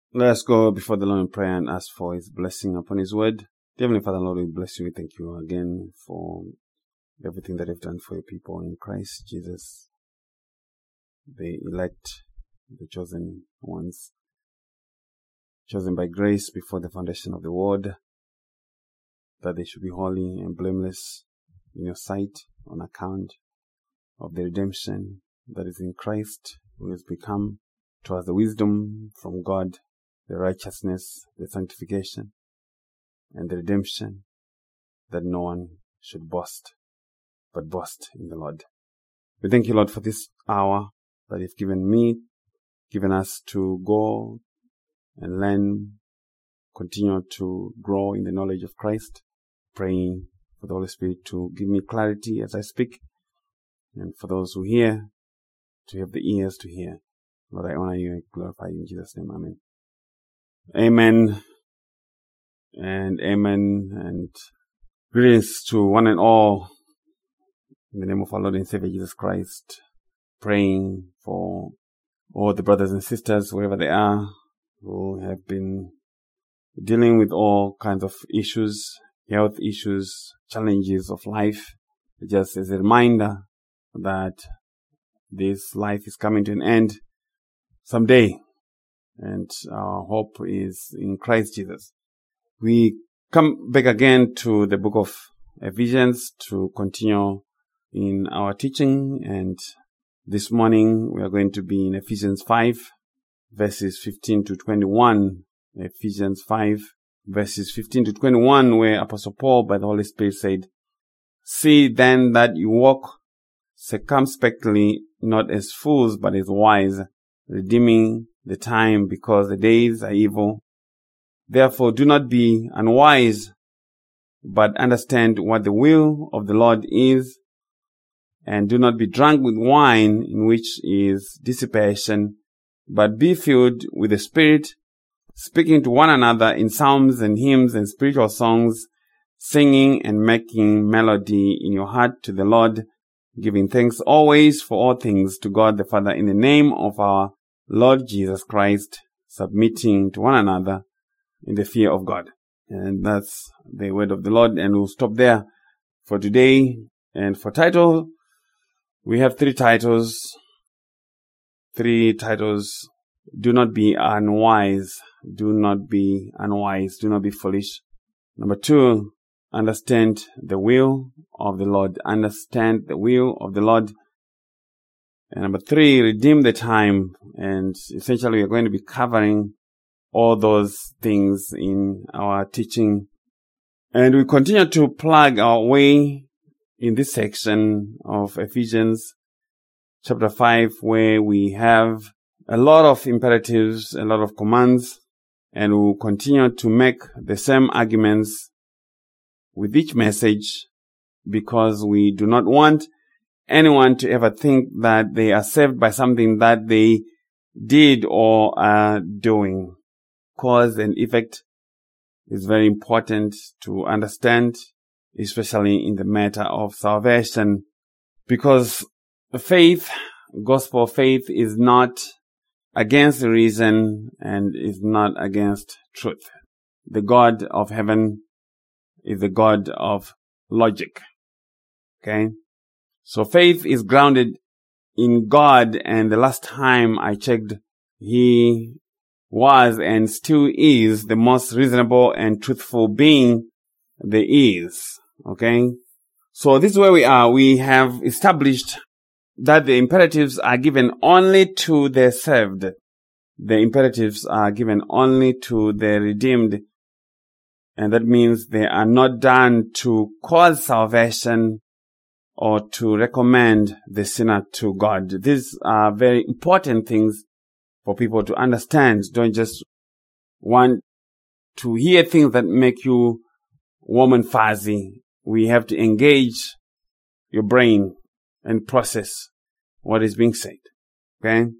Let us go before the Lord in prayer and ask for His blessing upon His word. Dear Heavenly Father, Lord, we bless you. We thank you again for everything that you've done for your people in Christ Jesus, the elect, the chosen ones, chosen by grace before the foundation of the world, that they should be holy and blameless in your sight on account of the redemption that is in Christ, who has become to us the wisdom from God, the righteousness, the sanctification, and the redemption, that no one should boast, but boast in the Lord. We thank you, Lord, for this hour that you've given us to go and learn, continue to grow in the knowledge of Christ, praying for the Holy Spirit to give me clarity as I speak, and for those who hear, to have the ears to hear. Lord, I honor you and glorify you in Jesus' name. Amen. Amen and amen, and greetings to one and all in the name of our Lord and Savior Jesus Christ, praying for all the brothers and sisters wherever they are who have been dealing with all kinds of issues, health issues, challenges of life, just as a reminder that this life is coming to an end someday, and our hope is in Christ Jesus. We come back again to the book of Ephesians to continue in our teaching, and this morning we are going to be in Ephesians 5, verses 15 to 21. Ephesians 5, verses 15 to 21, where Apostle Paul, by the Holy Spirit, said, "See then that you walk circumspectly, not as fools, but as wise, redeeming the time, because the days are evil. Therefore do not be unwise, but understand what the will of the Lord is, and do not be drunk with wine, in which is dissipation, but be filled with the Spirit, speaking to one another in psalms and hymns and spiritual songs, singing and making melody in your heart to the Lord, giving thanks always for all things to God the Father in the name of our Lord Jesus Christ, submitting to one another in the fear of God." And that's the word of the Lord, and we'll stop there for today. And for title, we have three titles. Do not be unwise. Do not be unwise. Do not be foolish. Number 2, understand the will of the Lord. Understand the will of the Lord. And number 3, redeem the time. And essentially, we're going to be covering all those things in our teaching. And we continue to plug our way in this section of Ephesians chapter 5, where we have a lot of imperatives, a lot of commands, and we'll continue to make the same arguments with each message, because we do not want anyone to ever think that they are saved by something that they did or are doing. Cause and effect is very important to understand, especially in the matter of salvation, because faith, gospel faith, is not against reason and is not against truth. The God of heaven is the God of logic. Okay? So faith is grounded in God, and the last time I checked, He was and still is the most reasonable and truthful being there is. Okay? So this is where we are. We have established that the imperatives are given only to the saved. The imperatives are given only to the redeemed. And that means they are not done to cause salvation or to recommend the sinner to God. These are very important things for people to understand. Don't just want to hear things that make you warm and fuzzy. We have to engage your brain and process what is being said. Okay?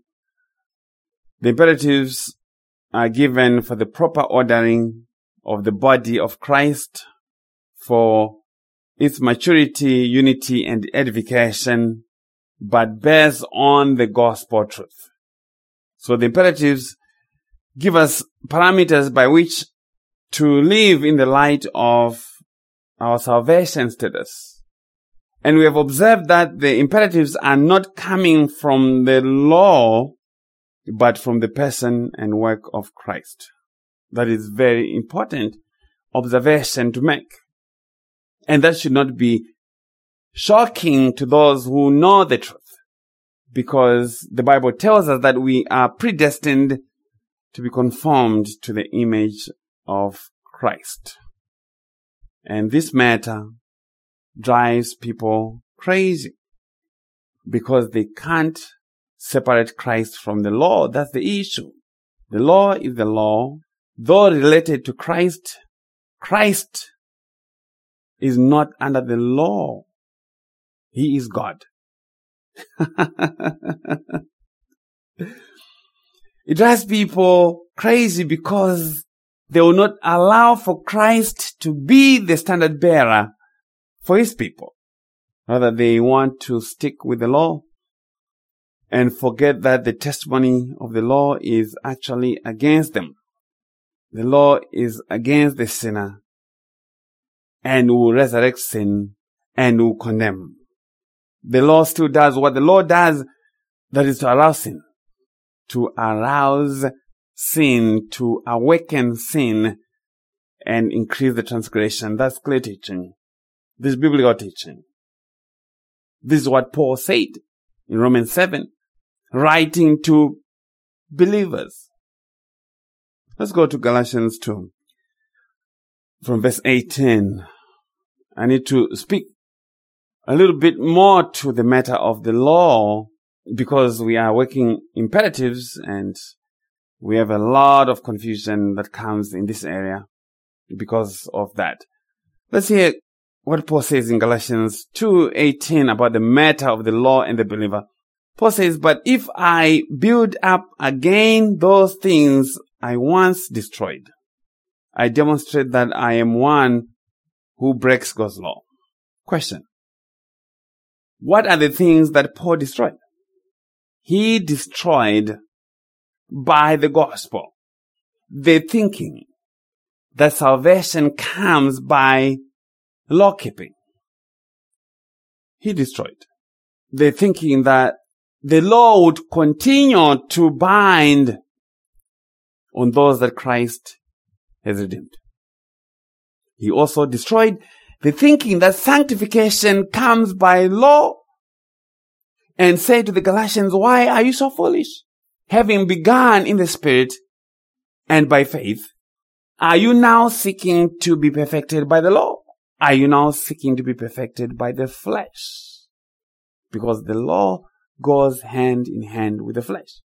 The imperatives are given for the proper ordering of the body of Christ, for its maturity, unity, and edification, but based on the gospel truth. So the imperatives give us parameters by which to live in the light of our salvation status. And we have observed that the imperatives are not coming from the law, but from the person and work of Christ. That is very important observation to make. And that should not be shocking to those who know the truth, because the Bible tells us that we are predestined to be conformed to the image of Christ. And this matter drives people crazy because they can't separate Christ from the law. That's the issue. The law is the law. Though related to Christ, Christ is not under the law. He is God. It drives people crazy because they will not allow for Christ to be the standard bearer for his people. Rather, they want to stick with the law and forget that the testimony of the law is actually against them. The law is against the sinner and will resurrect sin and will condemn. The law still does what the law does, that is to arouse sin. To arouse sin, to awaken sin and increase the transgression. That's clear teaching. This is biblical teaching. This is what Paul said in Romans 7, writing to believers. Let's go to Galatians 2, from verse 18. I need to speak a little bit more to the matter of the law, because we are working imperatives and we have a lot of confusion that comes in this area because of that. Let's hear what Paul says in Galatians 2:18 about the matter of the law and the believer. Paul says, "But if I build up again those things I once destroyed, I demonstrate that I am one who breaks God's law." Question: what are the things that Paul destroyed? He destroyed by the gospel the thinking that salvation comes by law keeping. He destroyed the thinking that the law would continue to bind on those that Christ has redeemed. He also destroyed the thinking that sanctification comes by law, and said to the Galatians, "Why are you so foolish? Having begun in the Spirit and by faith, are you now seeking to be perfected by the law? Are you now seeking to be perfected by the flesh?" Because the law goes hand in hand with the flesh.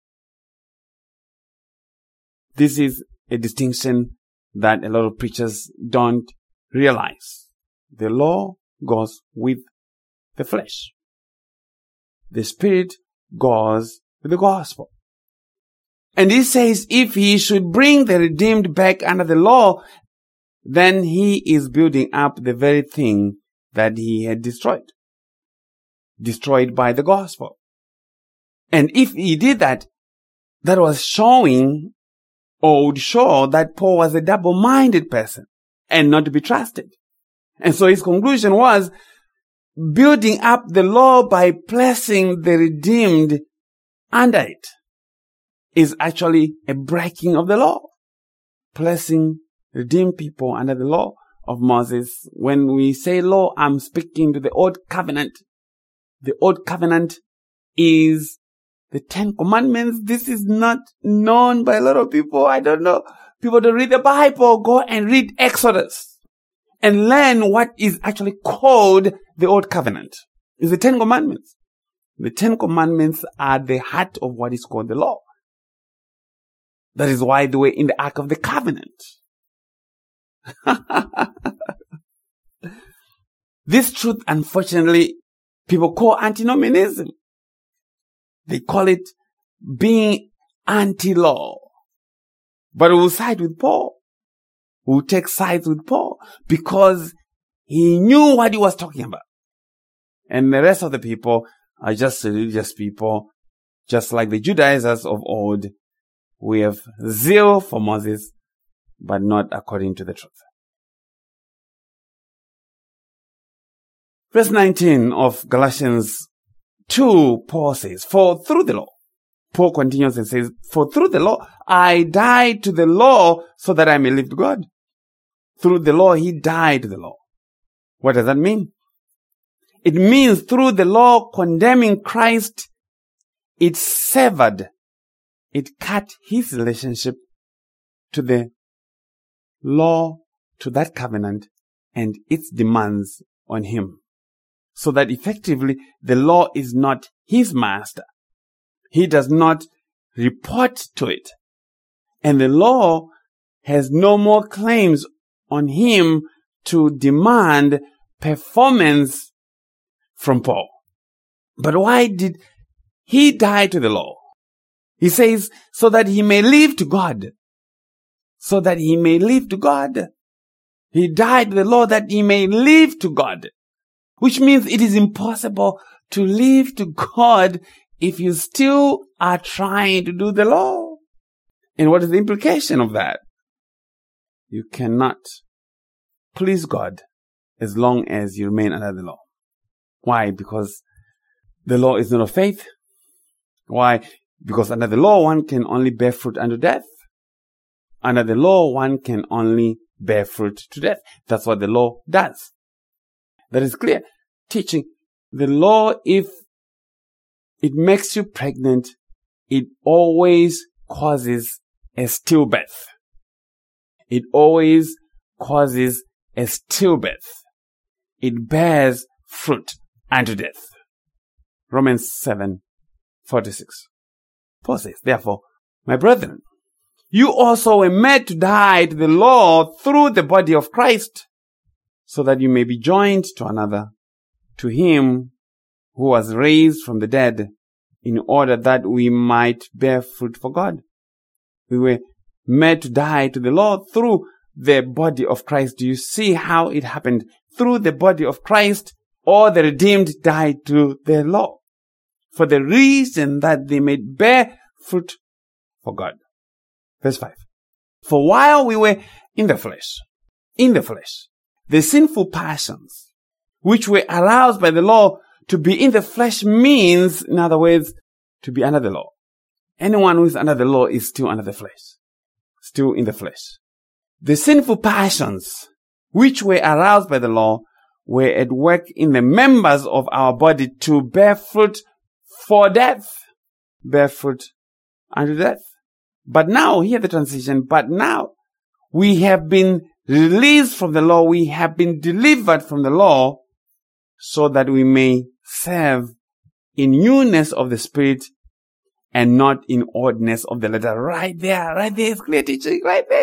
This is a distinction that a lot of preachers don't realize. The law goes with the flesh. The Spirit goes with the gospel. And he says if he should bring the redeemed back under the law, then he is building up the very thing that he had destroyed. Destroyed by the gospel. And if he did that, that was showing, or would show, that Paul was a double-minded person and not to be trusted. And so his conclusion was, building up the law by placing the redeemed under it is actually a breaking of the law. Placing redeemed people under the law of Moses. When we say law, I'm speaking to the Old Covenant. The Old Covenant is the Ten Commandments. This is not known by a lot of people. I don't know. People don't read the Bible. Go and read Exodus and learn what is actually called the Old Covenant. It's the Ten Commandments. The Ten Commandments are the heart of what is called the law. That is why they were in the Ark of the Covenant. This truth, unfortunately, people call antinomianism. They call it being anti-law. But we'll side with Paul. We'll take sides with Paul because he knew what he was talking about. And the rest of the people are just religious people, just like the Judaizers of old, We have zeal for Moses, but not according to the truth. Verse 19 of Galatians 2, Paul says, for through the law, Paul continues and says, for through the law, I died to the law so that I may live to God. Through the law, he died to the law. What does that mean? It means through the law condemning Christ, it severed, it cut his relationship to the law, to that covenant, and its demands on him. So that effectively, the law is not his master. He does not report to it. And the law has no more claims on him to demand performance from Paul. But why did he die to the law? He says, so that he may live to God. So that he may live to God. He died to the law that he may live to God. Which means it is impossible to live to God if you still are trying to do the law. And what is the implication of that? You cannot please God as long as you remain under the law. Why? Because the law is not of faith. Why? Because under the law, one can only bear fruit unto death. Under the law, one can only bear fruit to death. That's what the law does. That is clear teaching. The law, if it makes you pregnant, it always causes a stillbirth. It always causes a stillbirth. It bears fruit unto death. Romans 7:46. Paul says, therefore, my brethren, you also were made to die to the law through the body of Christ, so that you may be joined to another, to him who was raised from the dead, in order that we might bear fruit for God. We were made to die to the law through the body of Christ. Do you see how it happened? Through the body of Christ, all the redeemed died to the law, for the reason that they may bear fruit for God. Verse 5. For while we were in the flesh, the sinful passions, which were aroused by the law, to be in the flesh means, in other words, to be under the law. Anyone who is under the law is still under the flesh, still in the flesh. The sinful passions, which were aroused by the law, were at work in the members of our body to bear fruit for death. Bear fruit unto death. But now, hear the transition, but now we have been released from the law, we have been delivered from the law, so that we may serve in newness of the Spirit and not in oldness of the letter. Right there is clear teaching.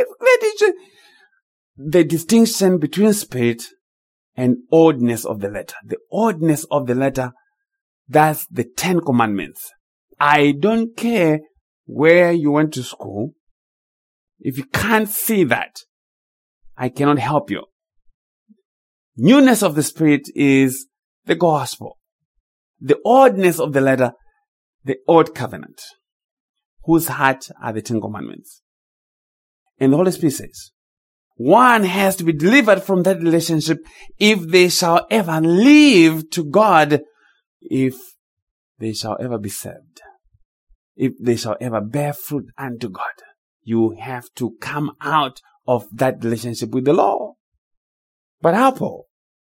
The distinction between Spirit and oldness of the letter. The oldness of the letter, that's the 10 Commandments. I don't care where you went to school. If you can't see that, I cannot help you. Newness of the Spirit is the gospel. The oldness of the letter, the old covenant, whose heart are the 10 Commandments. And the Holy Spirit says, one has to be delivered from that relationship if they shall ever live to God, if they shall ever be saved, if they shall ever bear fruit unto God. You have to come out of that relationship with the law. But how, Paul?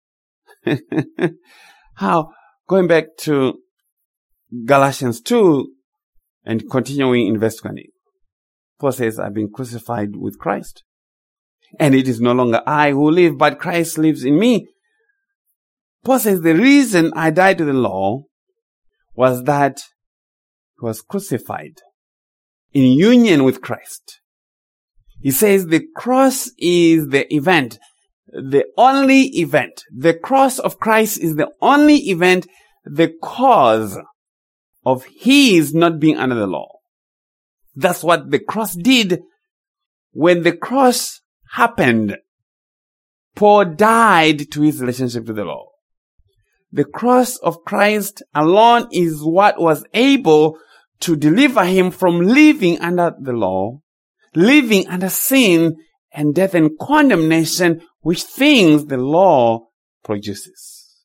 How? Going back to Galatians 2 and continuing in verse 20. Paul says, I've been crucified with Christ. And it is no longer I who live, but Christ lives in me. Paul says the reason I died to the law was that he was crucified in union with Christ. He says the cross is the event, the only event. The cross of Christ is the only event, the cause of his not being under the law. That's what the cross did. When the cross happened, Paul died to his relationship to the law. The cross of Christ alone is what was able to deliver him from living under the law, living under sin and death and condemnation, which things the law produces.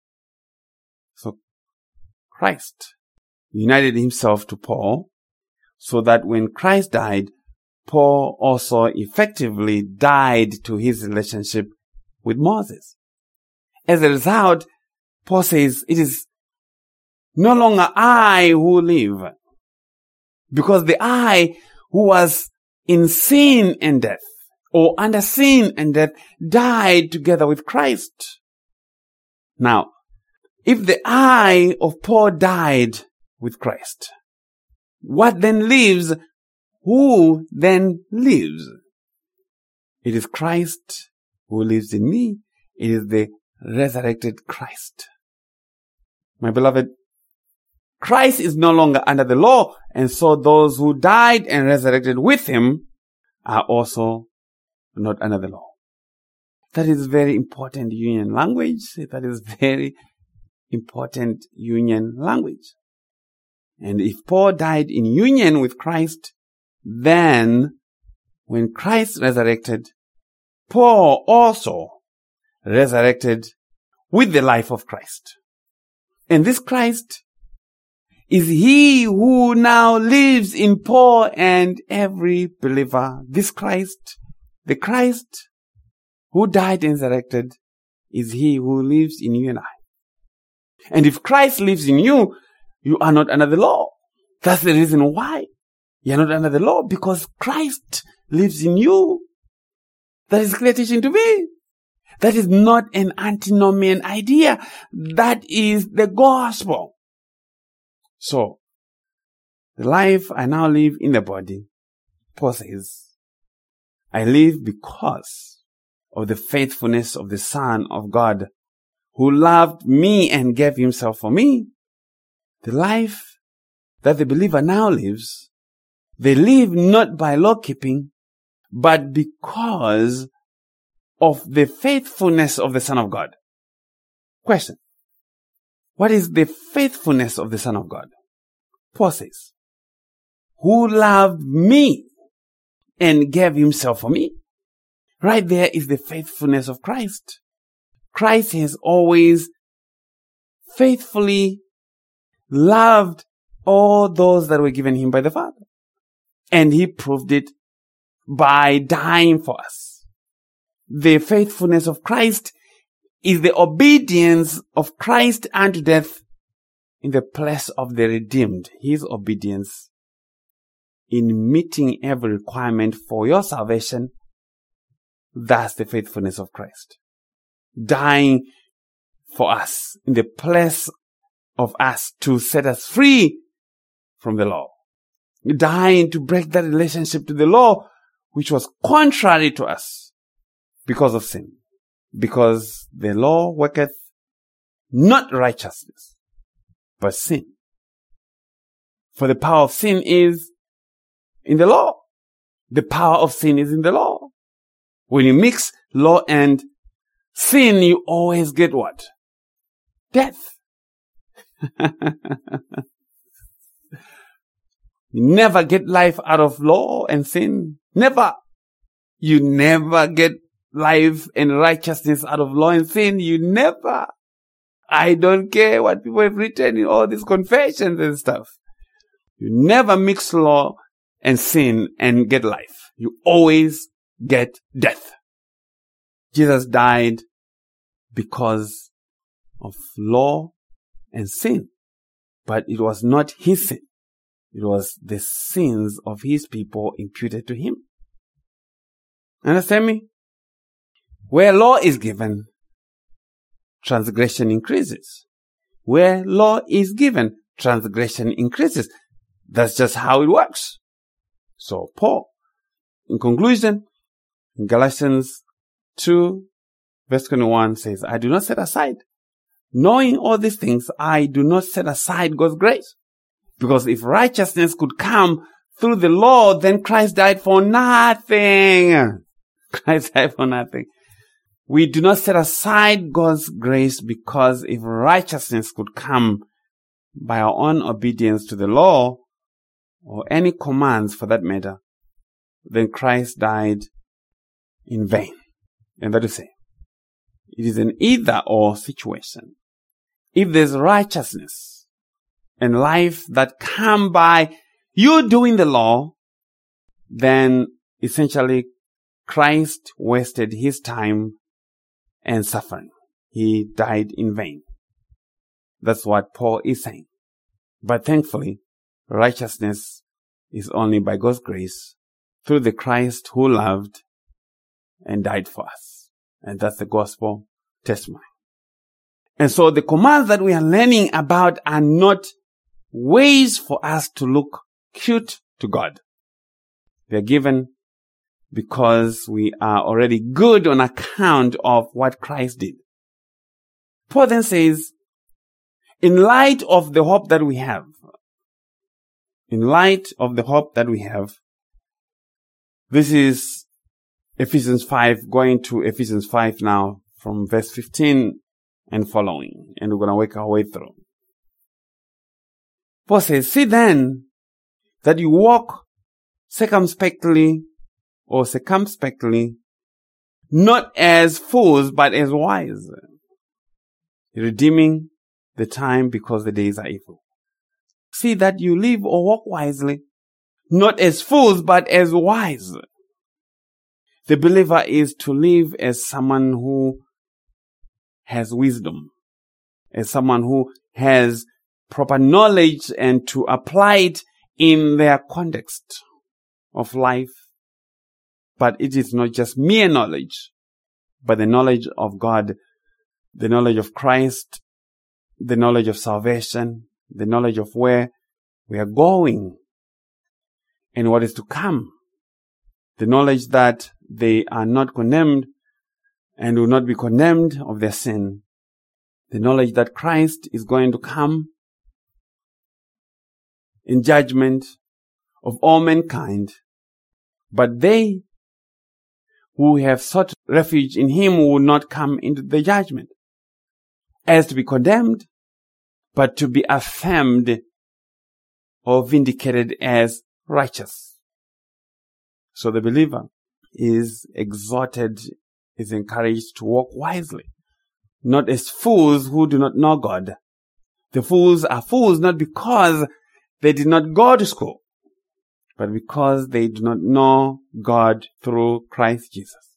So Christ united himself to Paul so that when Christ died, Paul also effectively died to his relationship with Moses. As a result, Paul says, it is no longer I who live, because the I who was in sin and death, or under sin and death, died together with Christ. Now, if the I of Paul died with Christ, what then lives? Who then lives? It is Christ who lives in me. It is the resurrected Christ. My beloved, Christ is no longer under the law, and so those who died and resurrected with him are also not under the law. That is very important union language. That is very important union language. And if Paul died in union with Christ, then when Christ resurrected, Paul also resurrected with the life of Christ. And this Christ is he who now lives in Paul and every believer. This Christ, the Christ who died and resurrected, is he who lives in you and I. And if Christ lives in you, you are not under the law. That's the reason why you're not under the law, because Christ lives in you. That is clear teaching to me. That is not an antinomian idea. That is the gospel. So, the life I now live in the body, Paul says, I live because of the faithfulness of the Son of God, who loved me and gave himself for me. The life that the believer now lives, they live not by law keeping, but because of the faithfulness of the Son of God. Question. What is the faithfulness of the Son of God? Paul says, who loved me and gave himself for me. Right there is the faithfulness of Christ. Christ has always faithfully loved all those that were given him by the Father. And he proved it by dying for us. The faithfulness of Christ is the obedience of Christ unto death in the place of the redeemed. His obedience in meeting every requirement for your salvation. That's the faithfulness of Christ. Dying for us in the place of us to set us free from the law. Dying to break that relationship to the law, which was contrary to us because of sin. Because the law worketh not righteousness, but sin. For the power of sin is in the law. The power of sin is in the law. When you mix law and sin, you always get what? Death. You never get life out of law and sin. Never. You never get life and righteousness out of law and sin. You never. I don't care what people have written in all these confessions and stuff. You never mix law and sin and get life. You always get death. Jesus died because of law and sin. But it was not his sin. It was the sins of his people imputed to him. Understand me? Where law is given, transgression increases. Where law is given, transgression increases. That's just how it works. So Paul, in conclusion, in Galatians 2, verse 21 says, I do not set aside. Knowing all these things, I do not set aside God's grace. Because if righteousness could come through the law, then Christ died for nothing. Christ died for nothing. We do not set aside God's grace because if righteousness could come by our own obedience to the law, or any commands for that matter, then Christ died in vain. And that is to say, it is an either-or situation. If there's righteousness and life that come by you doing the law, then essentially Christ wasted his time and suffering. He died in vain. That's what Paul is saying. But thankfully, righteousness is only by God's grace through the Christ who loved and died for us. And that's the gospel testimony. And so the commands that we are learning about are not ways for us to look cute to God. They are given because we are already good on account of what Christ did. Paul then says, in light of the hope that we have, this is Ephesians 5, going to Ephesians 5 now from verse 15 and following, and we're going to work our way through. Paul says, see then that you walk circumspectly, not as fools, but as wise, redeeming the time because the days are evil. See that you live or walk wisely, not as fools, but as wise. The believer is to live as someone who has wisdom, as someone who has proper knowledge and to apply it in their context of life. But it is not just mere knowledge, but the knowledge of God, the knowledge of Christ, the knowledge of salvation, the knowledge of where we are going and what is to come. The knowledge that they are not condemned and will not be condemned of their sin. The knowledge that Christ is going to come in judgment of all mankind. But they who have sought refuge in him will not come into the judgment as to be condemned, but to be affirmed or vindicated as righteous. So the believer is exhorted, is encouraged to walk wisely, not as fools who do not know God. The fools are fools not because they did not go to school, but because they do not know God through Christ Jesus.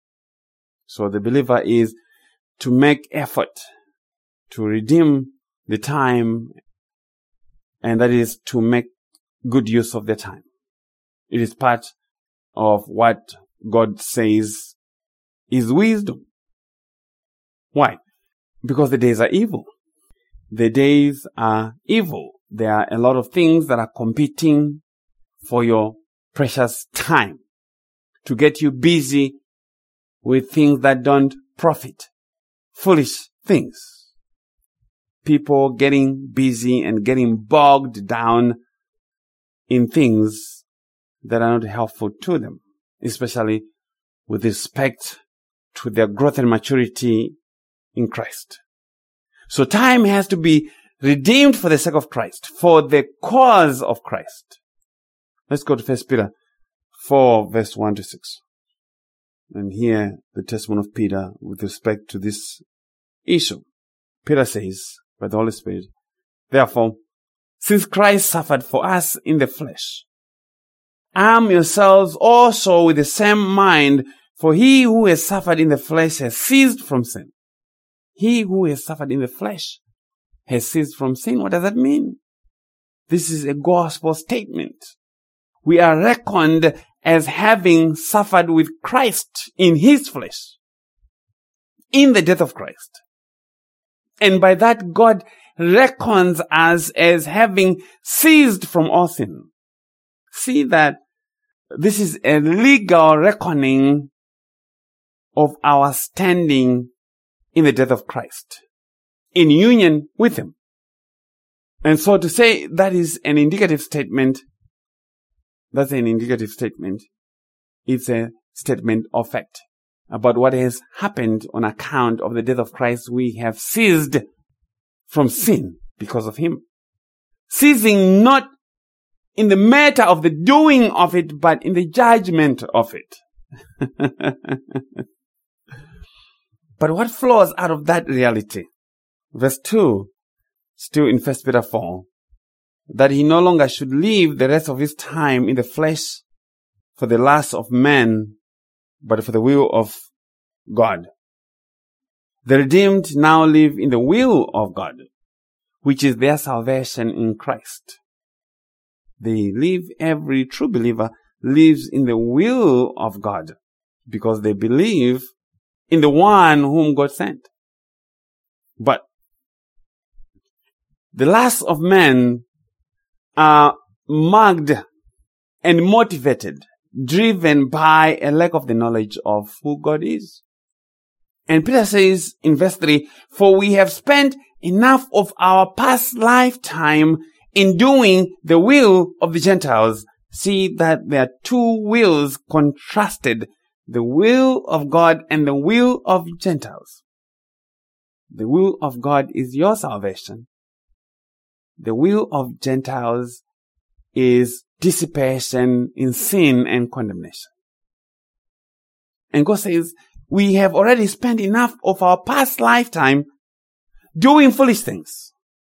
So the believer is to make effort to redeem the time, and that is to make good use of the time. It is part of what God says is wisdom. Why? Because the days are evil. The days are evil. There are a lot of things that are competing for your precious time to get you busy with things that don't profit. Foolish things. People getting busy and getting bogged down in things that are not helpful to them, especially with respect to their growth and maturity in Christ. So time has to be redeemed for the sake of Christ, for the cause of Christ. Let's go to 1 Peter 4, verse 1 to 6. And hear the testimony of Peter with respect to this issue. Peter says, by the Holy Spirit, therefore, since Christ suffered for us in the flesh, arm yourselves also with the same mind, for he who has suffered in the flesh has ceased from sin. He who has suffered in the flesh has ceased from sin. What does that mean? This is a gospel statement. We are reckoned as having suffered with Christ in his flesh, in the death of Christ. And by that, God reckons us as having ceased from all sin. See that this is a legal reckoning of our standing in the death of Christ, in union with him. And so to say that is an indicative statement, that's an indicative statement. It's a statement of fact about what has happened on account of the death of Christ. We have ceased from sin because of him. Ceasing not in the matter of the doing of it, but in the judgment of it. But what flows out of that reality? Verse 2, still in 1 Peter 4, that he no longer should live the rest of his time in the flesh for the lust of men, but for the will of God. The redeemed now live in the will of God, which is their salvation in Christ. Every true believer lives in the will of God because they believe in the one whom God sent. But the lusts of men are marked and motivated, driven by a lack of the knowledge of who God is. And Peter says in verse 3, for we have spent enough of our past lifetime in doing the will of the Gentiles. See that there are two wills contrasted, the will of God and the will of Gentiles. The will of God is your salvation. The will of Gentiles is dissipation in sin and condemnation. And God says, we have already spent enough of our past lifetime doing foolish things,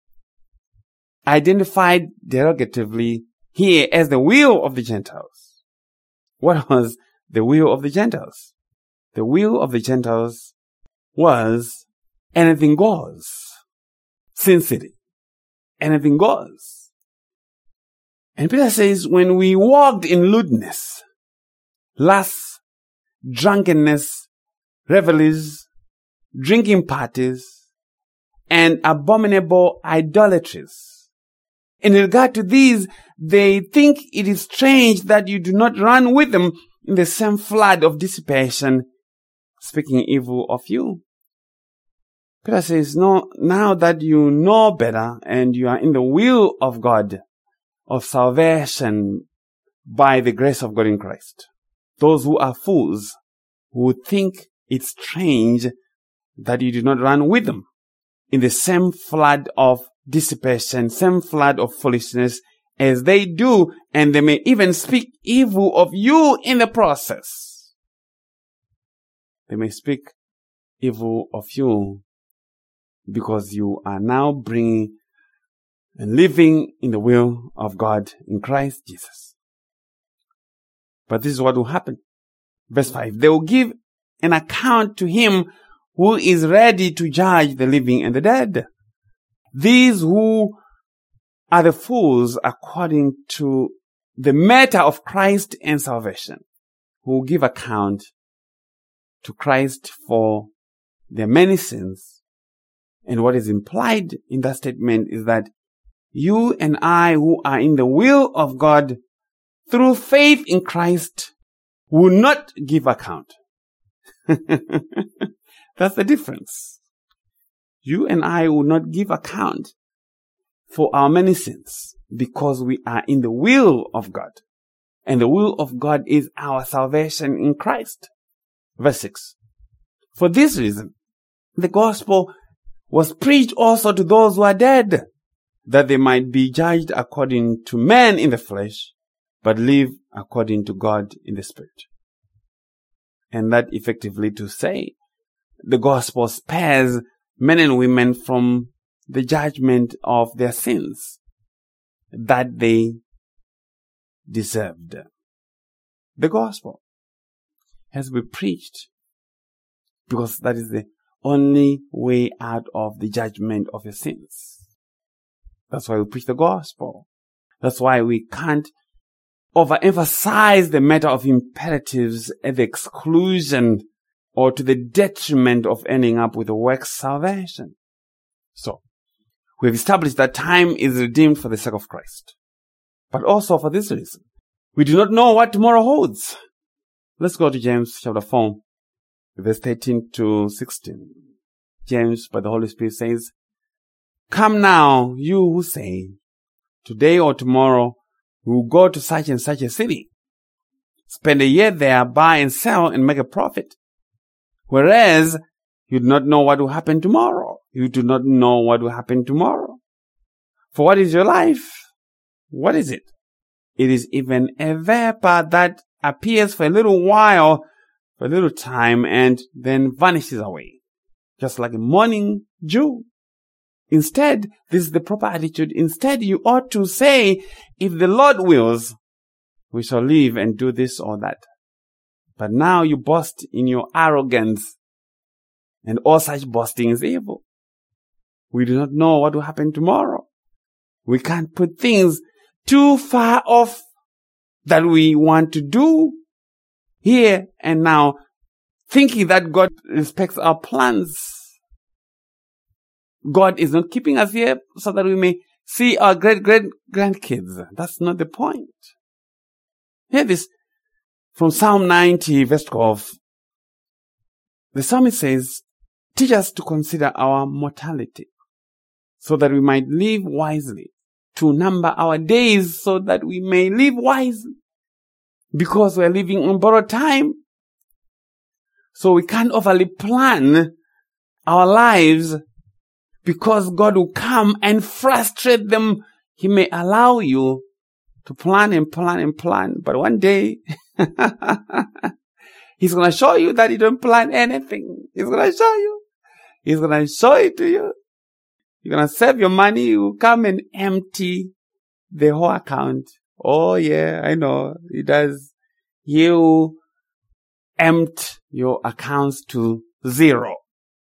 identified derogatively here as the will of the Gentiles. What was the will of the Gentiles? The will of the Gentiles was anything goes. Sin City. Anything goes. And Peter says, when we walked in lewdness, lust, drunkenness, revelries, drinking parties, and abominable idolatries. In regard to these, they think it is strange that you do not run with them in the same flood of dissipation, speaking evil of you. Peter says, no, now that you know better and you are in the will of God, of salvation by the grace of God in Christ, those who are fools, who think it's strange that you do not run with them in the same flood of dissipation, same flood of foolishness as they do, and they may even speak evil of you in the process. They may speak evil of you because you are now bringing and living in the will of God in Christ Jesus. But this is what will happen. Verse 5, they will give an account to him who is ready to judge the living and the dead. These who are the fools according to the matter of Christ and salvation, who give account to Christ for their many sins. And what is implied in that statement is that you and I, who are in the will of God through faith in Christ, will not give account. That's the difference. You and I will not give account for our many sins because we are in the will of God. And the will of God is our salvation in Christ. Verse 6. For this reason, the gospel was preached also to those who are dead, that they might be judged according to men in the flesh, but live according to God in the Spirit. And that effectively to say, the gospel spares men and women from the judgment of their sins that they deserved. The gospel has been preached because that is the only way out of the judgment of your sins. That's why we preach the gospel. That's why we can't overemphasize the matter of imperatives at the exclusion or to the detriment of ending up with a works salvation. So, we have established that time is redeemed for the sake of Christ. But also for this reason, we do not know what tomorrow holds. Let's go to James chapter 4, verse 13 to 16. James, by the Holy Spirit, says, "Come now, you who say, today or tomorrow we will go to such and such a city, spend a year there, buy and sell and make a profit. Whereas you do not know what will happen tomorrow. You do not know what will happen tomorrow. For what is your life? What is it? It is even a vapor that appears for a little while, for a little time, and then vanishes away, just like a morning dew. Instead, this is the proper attitude. Instead, you ought to say, if the Lord wills, we shall live and do this or that. But now you boast in your arrogance, and all such boasting is evil. We do not know what will happen tomorrow. We can't put things too far off that we want to do here and now, thinking that God respects our plans. God is not keeping us here so that we may see our great-grandkids. That's not the point. Hear this from Psalm 90, verse 12. The psalmist says, teach us to consider our mortality so that we might live wisely, to number our days so that we may live wisely, because we're living on borrowed time. So we can't overly plan our lives, because God will come and frustrate them. He may allow you to plan and plan and plan, but one day He's going to show you that you don't plan anything. He's going to show you. He's going to show it to you. You're going to save your money. You come and empty the whole account. Oh yeah, I know. He does. You empty your accounts to zero.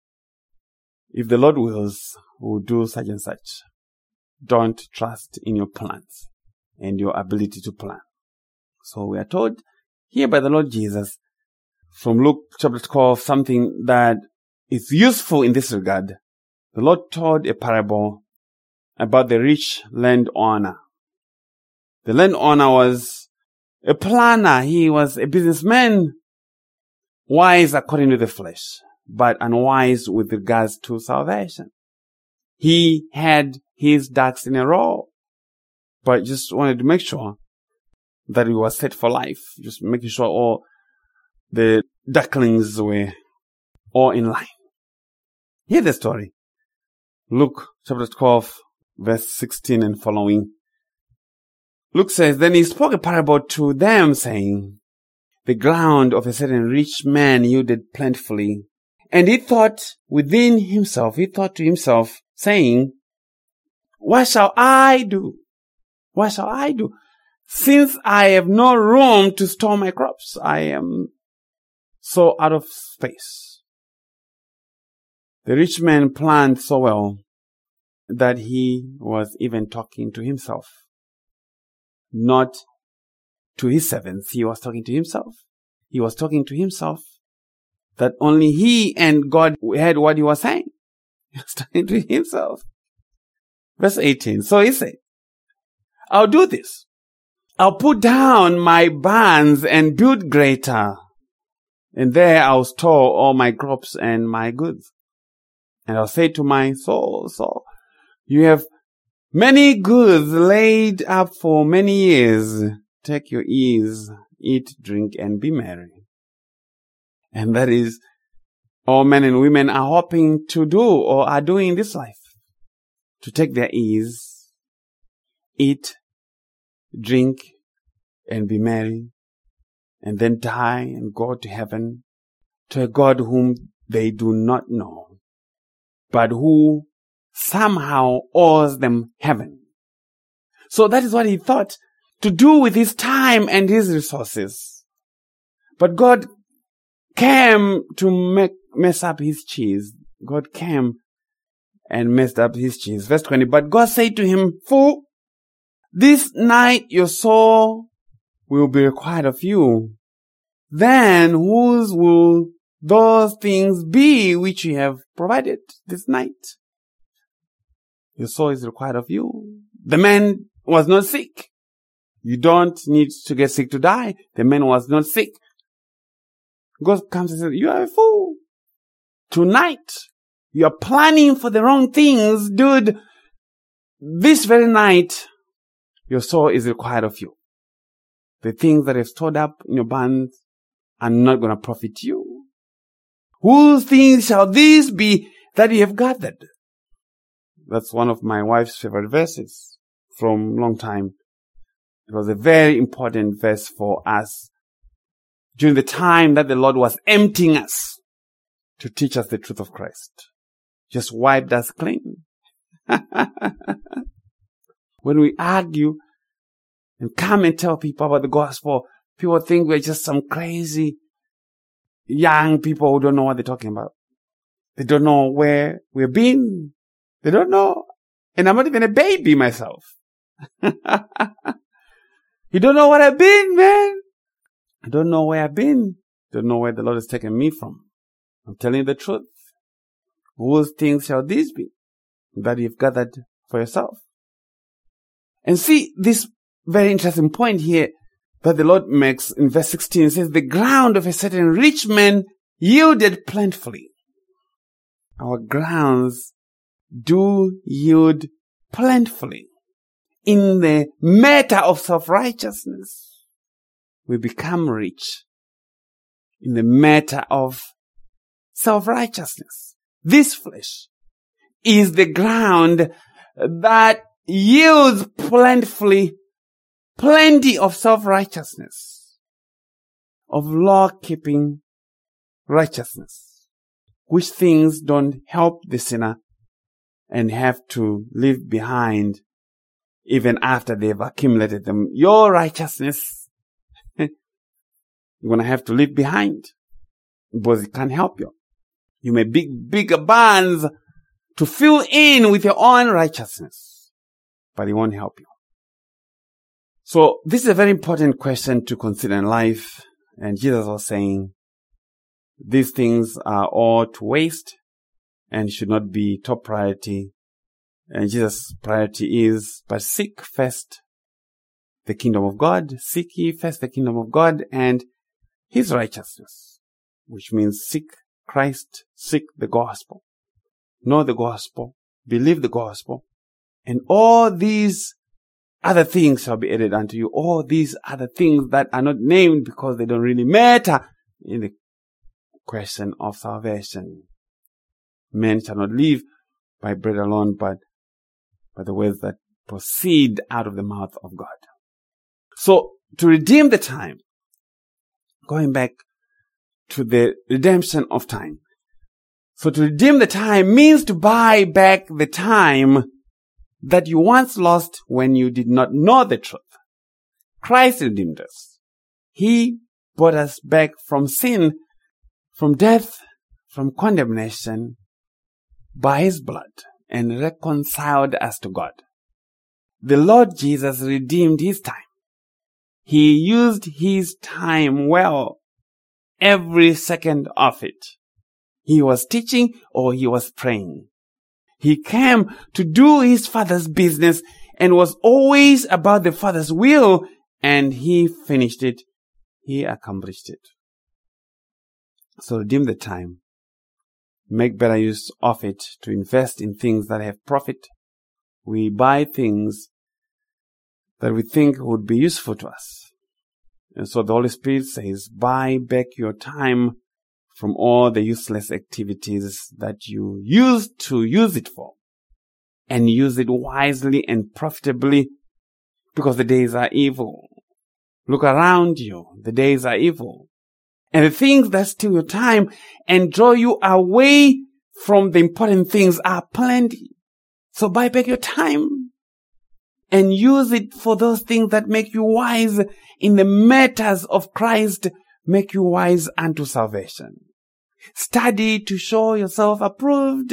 If the Lord wills, we'll do such and such. Don't trust in your plans and your ability to plan. So we are told here by the Lord Jesus from Luke chapter 12, something that is useful in this regard. The Lord told a parable about the rich landowner. The landowner was a planner. He was a businessman, wise according to the flesh, but unwise with regards to salvation. He had his ducks in a row, but just wanted to make sure that he was set for life. Just making sure all the ducklings were all in line. Hear the story. Luke chapter 12, verse 16 and following. Luke says, then he spoke a parable to them, saying, the ground of a certain rich man yielded plentifully. And he thought to himself, saying, what shall I do? What shall I do? Since I have no room to store my crops, I am so out of space. The rich man planned so well that he was even talking to himself, not to his servants. He was talking to himself. He was talking to himself that only he and God heard what he was saying. He was talking to himself. Verse 18. So he said, I'll do this. I'll put down my barns and build greater, and there I'll store all my crops and my goods. And I'll say to my soul, you have many goods laid up for many years. Take your ease, eat, drink, and be merry. And that is all men and women are hoping to do or are doing in this life. To take their ease, eat, drink, and be merry, and then die and go to heaven to a God whom they do not know, but who somehow owes them heaven. So that is what he thought to do with his time and his resources. But God came to mess up his cheese. God came and messed up his cheese. Verse 20, but God said to him, fool, this night your soul will be required of you. Then whose will those things be which you have provided this night? Your soul is required of you. The man was not sick. You don't need to get sick to die. The man was not sick. God comes and says, you are a fool. Tonight, you are planning for the wrong things, dude. This very night, your soul is required of you. The things that have stored up in your barns are not going to profit you. Whose things shall these be that you have gathered? That's one of my wife's favorite verses from long time. It was a very important verse for us during the time that the Lord was emptying us to teach us the truth of Christ. Just wiped us clean. When we argue and come and tell people about the gospel, people think we're just some crazy young people who don't know what they're talking about. They don't know where we've been. They don't know. And I'm not even a baby myself. You don't know what I've been, man. I don't know where I've been. Don't know where the Lord has taken me from. I'm telling you the truth. Whose things shall these be that you've gathered for yourself? And see this very interesting point here that the Lord makes in verse 16. It says, the ground of a certain rich man yielded plentifully. Our grounds do yield plentifully. In the matter of self-righteousness, we become rich. In the matter of self-righteousness, this flesh is the ground that yields plentifully, plenty of self-righteousness, of law-keeping righteousness, which things don't help the sinner and have to leave behind even after they've accumulated them. Your righteousness, you're going to have to leave behind because it can't help you. You may dig bigger barns to fill in with your own righteousness, but it won't help you. So this is a very important question to consider in life. And Jesus was saying, these things are all to waste and should not be top priority. And Jesus' priority is, but seek first the kingdom of God. Seek ye first the kingdom of God and his righteousness, which means seek Christ, seek the gospel, know the gospel, believe the gospel, and all these other things shall be added unto you. All these other things that are not named because they don't really matter in the question of salvation. Men shall not live by bread alone, but by the words that proceed out of the mouth of God. So, to redeem the time, going back to the redemption of time. So to redeem the time means to buy back the time that you once lost when you did not know the truth. Christ redeemed us. He brought us back from sin, from death, from condemnation by his blood and reconciled us to God. The Lord Jesus redeemed his time. He used his time well, every second of it. He was teaching or he was praying. He came to do his Father's business and was always about the Father's will, and he finished it. He accomplished it. So redeem the time. Make better use of it to invest in things that have profit. We buy things that we think would be useful to us. And so the Holy Spirit says, buy back your time from all the useless activities that you used to use it for. And use it wisely and profitably, because the days are evil. Look around you. The days are evil. And the things that steal your time and draw you away from the important things are plenty. So buy back your time and use it for those things that make you wise in the matters of Christ, make you wise unto salvation. Study to show yourself approved.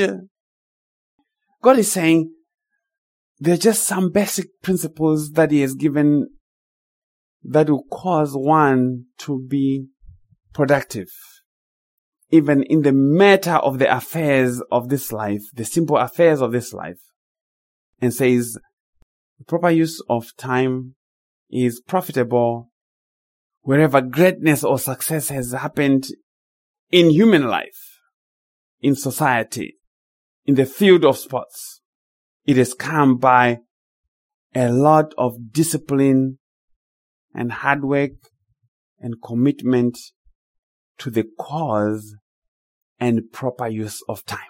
God is saying there are just some basic principles that he has given that will cause one to be productive, even in the matter of the affairs of this life, the simple affairs of this life. And says the proper use of time is profitable wherever greatness or success has happened in human life, in society, in the field of sports. It has come by a lot of discipline and hard work and commitment to the cause and proper use of time.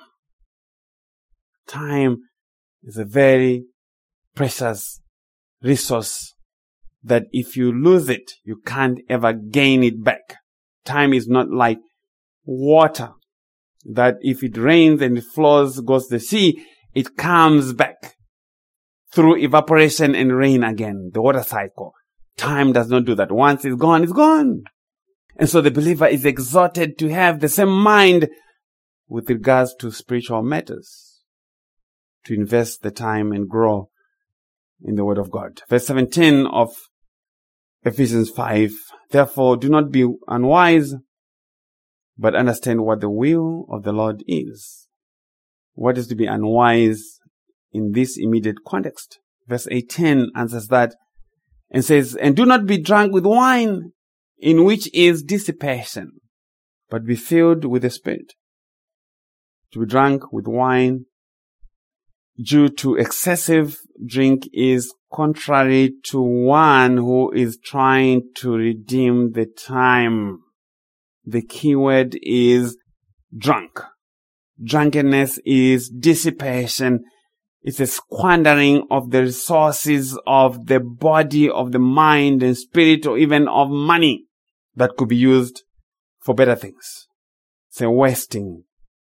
Time is a very precious resource that if you lose it, you can't ever gain it back. Time is not like water, that if it rains and it flows, goes to the sea, it comes back through evaporation and rain again, the water cycle. Time does not do that. Once it's gone, it's gone. And so the believer is exhorted to have the same mind with regards to spiritual matters, to invest the time and grow in the Word of God. Verse 17 of Ephesians 5, therefore do not be unwise, but understand what the will of the Lord is. What is to be unwise in this immediate context? Verse 18 answers that and says, and do not be drunk with wine, in which is dissipation, but be filled with the Spirit. To be drunk with wine due to excessive drink is contrary to one who is trying to redeem the time. The key word is drunk. Drunkenness is dissipation. It's a squandering of the resources of the body, of the mind and spirit, or even of money that could be used for better things. It's a wasting.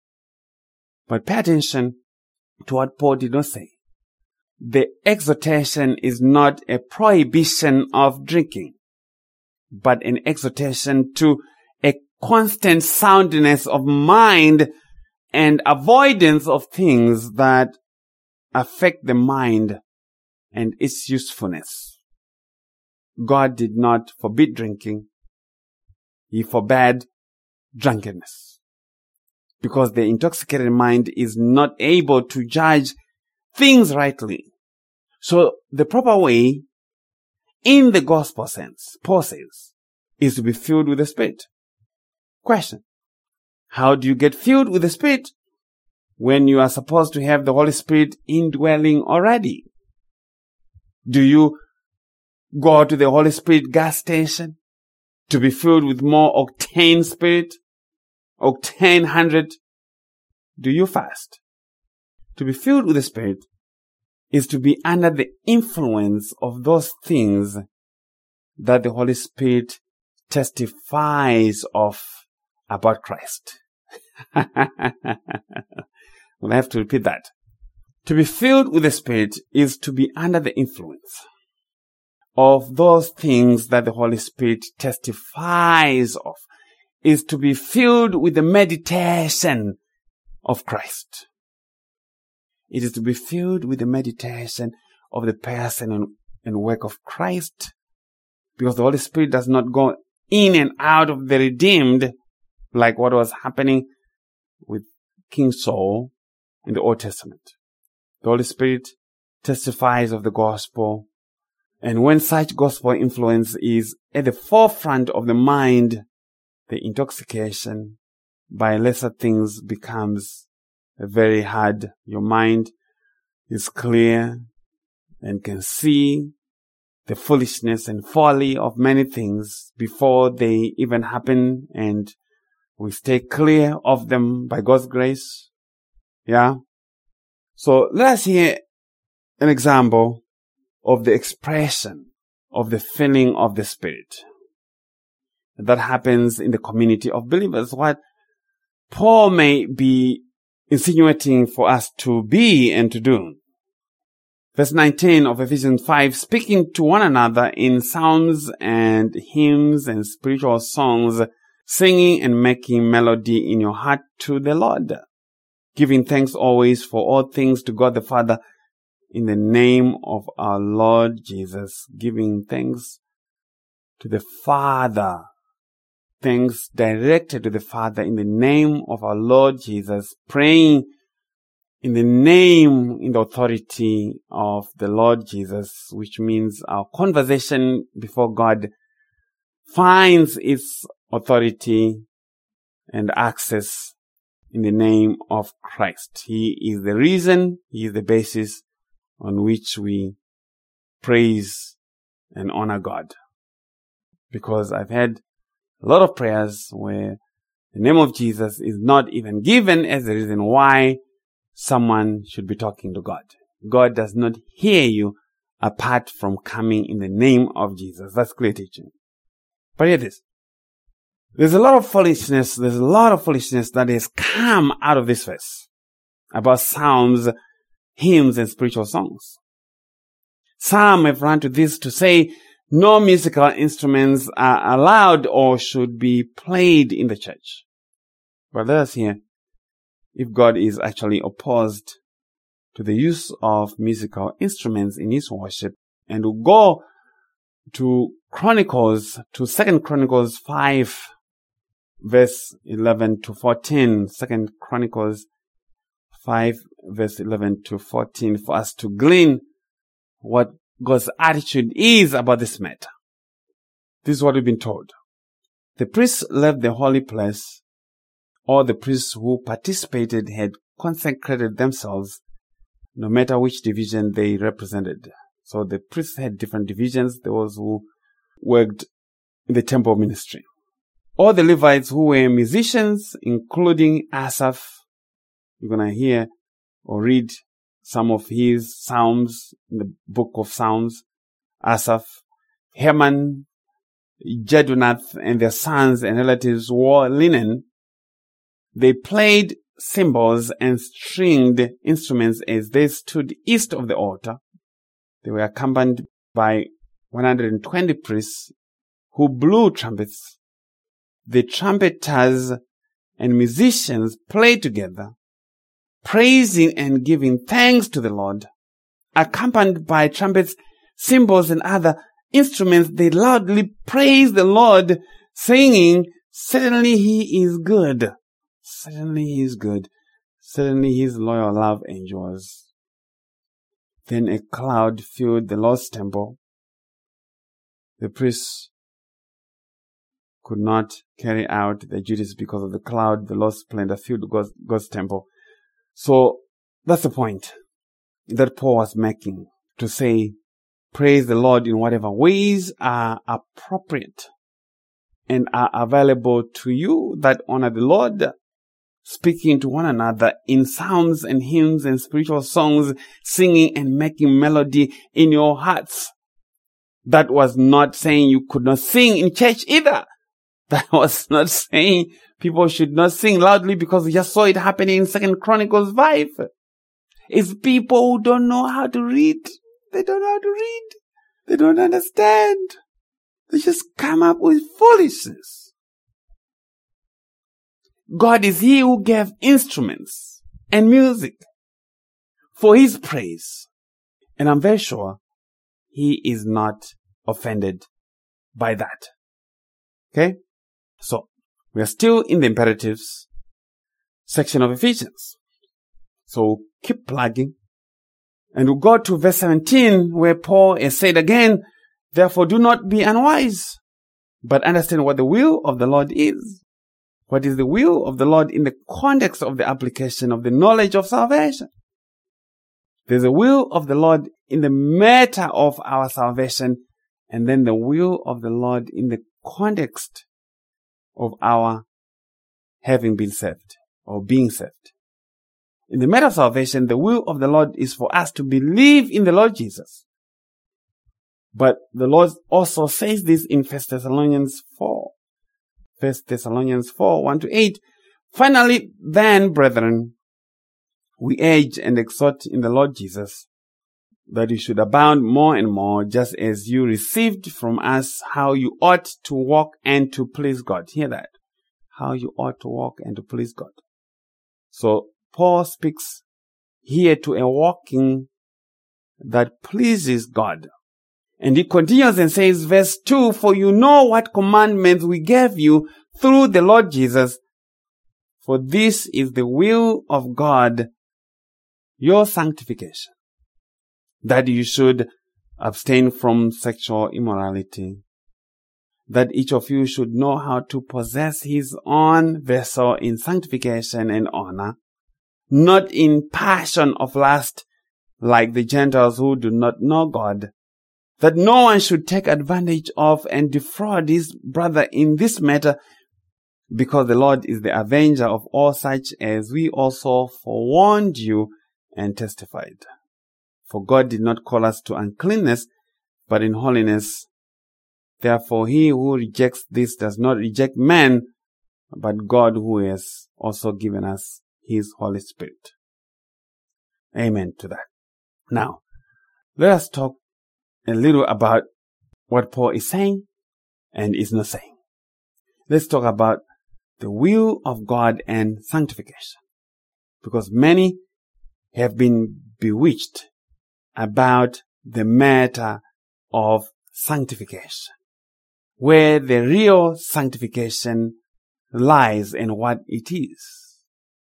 But pay attention to what Paul did not say. The exhortation is not a prohibition of drinking, but an exhortation to a constant soundness of mind and avoidance of things that affect the mind and its usefulness. God did not forbid drinking. He forbade drunkenness. Because the intoxicated mind is not able to judge things rightly. So the proper way, in the gospel sense, Paul says, is to be filled with the Spirit. Question. How do you get filled with the Spirit when you are supposed to have the Holy Spirit indwelling already? Do you go to the Holy Spirit gas station to be filled with more octane Spirit? Octane 100? Do you fast? To be filled with the Spirit is to be under the influence of those things that the Holy Spirit testifies of about Christ. We'll have to repeat that. To be filled with the Spirit is to be under the influence of those things that the Holy Spirit testifies of, is to be filled with the meditation of Christ. It is to be filled with the meditation of the person and work of Christ, because the Holy Spirit does not go in and out of the redeemed like what was happening with King Saul in the Old Testament. The Holy Spirit testifies of the gospel, and when such gospel influence is at the forefront of the mind, the intoxication by lesser things becomes very hard. Your mind is clear and can see the foolishness and folly of many things before they even happen, and we stay clear of them by God's grace. Yeah. So let us hear an example of the expression of the filling of the Spirit that happens in the community of believers. What Paul may be insinuating for us to be and to do. Verse 19 of Ephesians 5, speaking to one another in psalms and hymns and spiritual songs, singing and making melody in your heart to the Lord, giving thanks always for all things to God the Father in the name of our Lord Jesus, giving thanks to the Father, thanks directed to the Father in the name of our Lord Jesus, praying in the name, in the authority of the Lord Jesus, which means our conversation before God finds its authority and access in the name of Christ. He is the reason, He is the basis on which we praise and honor God. Because I've had a lot of prayers where the name of Jesus is not even given as the reason why someone should be talking to God. God does not hear you apart from coming in the name of Jesus. That's clear teaching. But hear this. There's a lot of foolishness that has come out of this verse about psalms, hymns, and spiritual songs. Some have run to this to say no musical instruments are allowed or should be played in the church. But let us hear if God is actually opposed to the use of musical instruments in his worship, and we'll go to Second Chronicles 5, verse 11 to 14. Second Chronicles 5, verse 11 to 14, for us to glean what God's attitude is about this matter. This is what we've been told. The priests left the holy place. All the priests who participated had consecrated themselves, no matter which division they represented. So the priests had different divisions, those who worked in the temple ministry. All the Levites who were musicians, including Asaph, you're going to hear or read some of his psalms in the book of Psalms. Asaph, Heman, Jedunath, and their sons and relatives wore linen. They played cymbals and stringed instruments as they stood east of the altar. They were accompanied by 120 priests who blew trumpets. The trumpeters and musicians played together, praising and giving thanks to the Lord. Accompanied by trumpets, cymbals, and other instruments, they loudly praised the Lord, singing, "Certainly he is good. Certainly he is good. Certainly his loyal love endures." Then a cloud filled the Lord's temple. The priests could not carry out their duties because of the cloud. The Lord's splendor filled God's temple. So that's the point that Paul was making, to say, praise the Lord in whatever ways are appropriate and are available to you that honor the Lord, speaking to one another in psalms and hymns and spiritual songs, singing and making melody in your hearts. That was not saying you could not sing in church either. That was not saying people should not sing loudly, because we just saw it happening in 2 Chronicles 5. It's people who don't know how to read. They don't know how to read. They don't understand. They just come up with foolishness. God is he who gave instruments and music for his praise. And I'm very sure he is not offended by that. Okay? So, we are still in the imperatives section of Ephesians. So, keep plugging. And we'll go to verse 17, where Paul has said again, "Therefore do not be unwise, but understand what the will of the Lord is." What is the will of the Lord in the context of the application of the knowledge of salvation? There's a will of the Lord in the matter of our salvation, and then the will of the Lord in the context of our having been saved or being saved. In the matter of salvation, the will of the Lord is for us to believe in the Lord Jesus. But the Lord also says this in 1 Thessalonians 4. 1 Thessalonians 4, 1-8. "Finally, then, brethren, we urge and exhort in the Lord Jesus that you should abound more and more, just as you received from us how you ought to walk and to please God." Hear that. How you ought to walk and to please God. So, Paul speaks here to a walking that pleases God. And he continues and says, verse 2, "For you know what commandments we gave you through the Lord Jesus. For this is the will of God, your sanctification, that you should abstain from sexual immorality, that each of you should know how to possess his own vessel in sanctification and honor, not in passion of lust like the Gentiles who do not know God, that no one should take advantage of and defraud his brother in this matter, because the Lord is the avenger of all such, as we also forewarned you and testified." For God did not call us to uncleanness, but in holiness. Therefore, he who rejects this does not reject man, but God, who has also given us his Holy Spirit. Amen to that. Now, let us talk a little about what Paul is saying and is not saying. Let's talk about the will of God and sanctification. Because many have been bewitched about the matter of sanctification, where the real sanctification lies and what it is.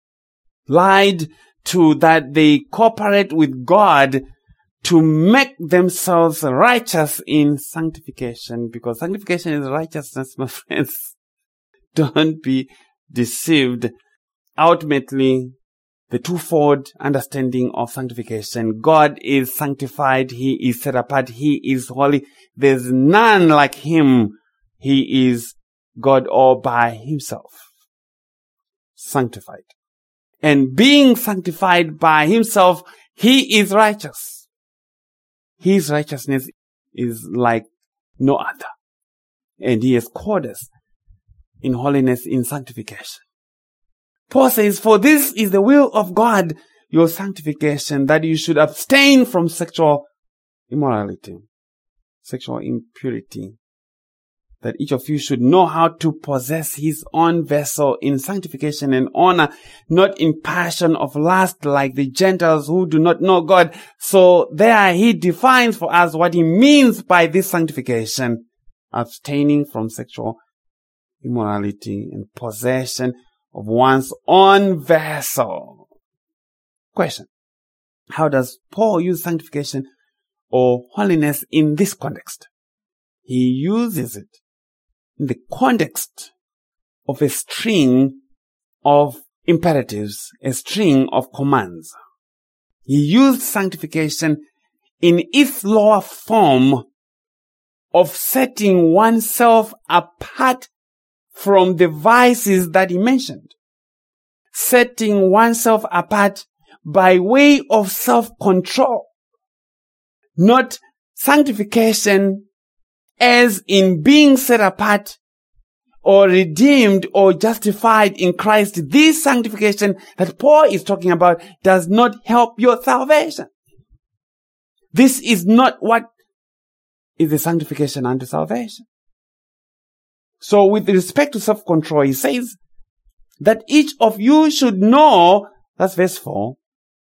Lied to that they cooperate with God to make themselves righteous in sanctification, because sanctification is righteousness, my friends. Don't be deceived. Ultimately, the twofold understanding of sanctification: God is sanctified, he is set apart, he is holy. There's none like him. He is God all by himself. Sanctified. And being sanctified by himself, he is righteous. His righteousness is like no other. And he has called us in holiness, in sanctification. Paul says, for this is the will of God, your sanctification, that you should abstain from sexual immorality, sexual impurity, that each of you should know how to possess his own vessel in sanctification and honor, not in passion of lust like the Gentiles who do not know God. So there he defines for us what he means by this sanctification: abstaining from sexual immorality and possession of one's own vessel. Question: how does Paul use sanctification or holiness in this context? He uses it in the context of a string of imperatives, a string of commands. He used sanctification in its lower form of setting oneself apart from the vices that he mentioned. Setting oneself apart by way of self-control. Not sanctification as in being set apart or redeemed or justified in Christ. This sanctification that Paul is talking about does not help your salvation. This is not what is the sanctification unto salvation. So with respect to self-control, he says that each of you should know, that's verse 4,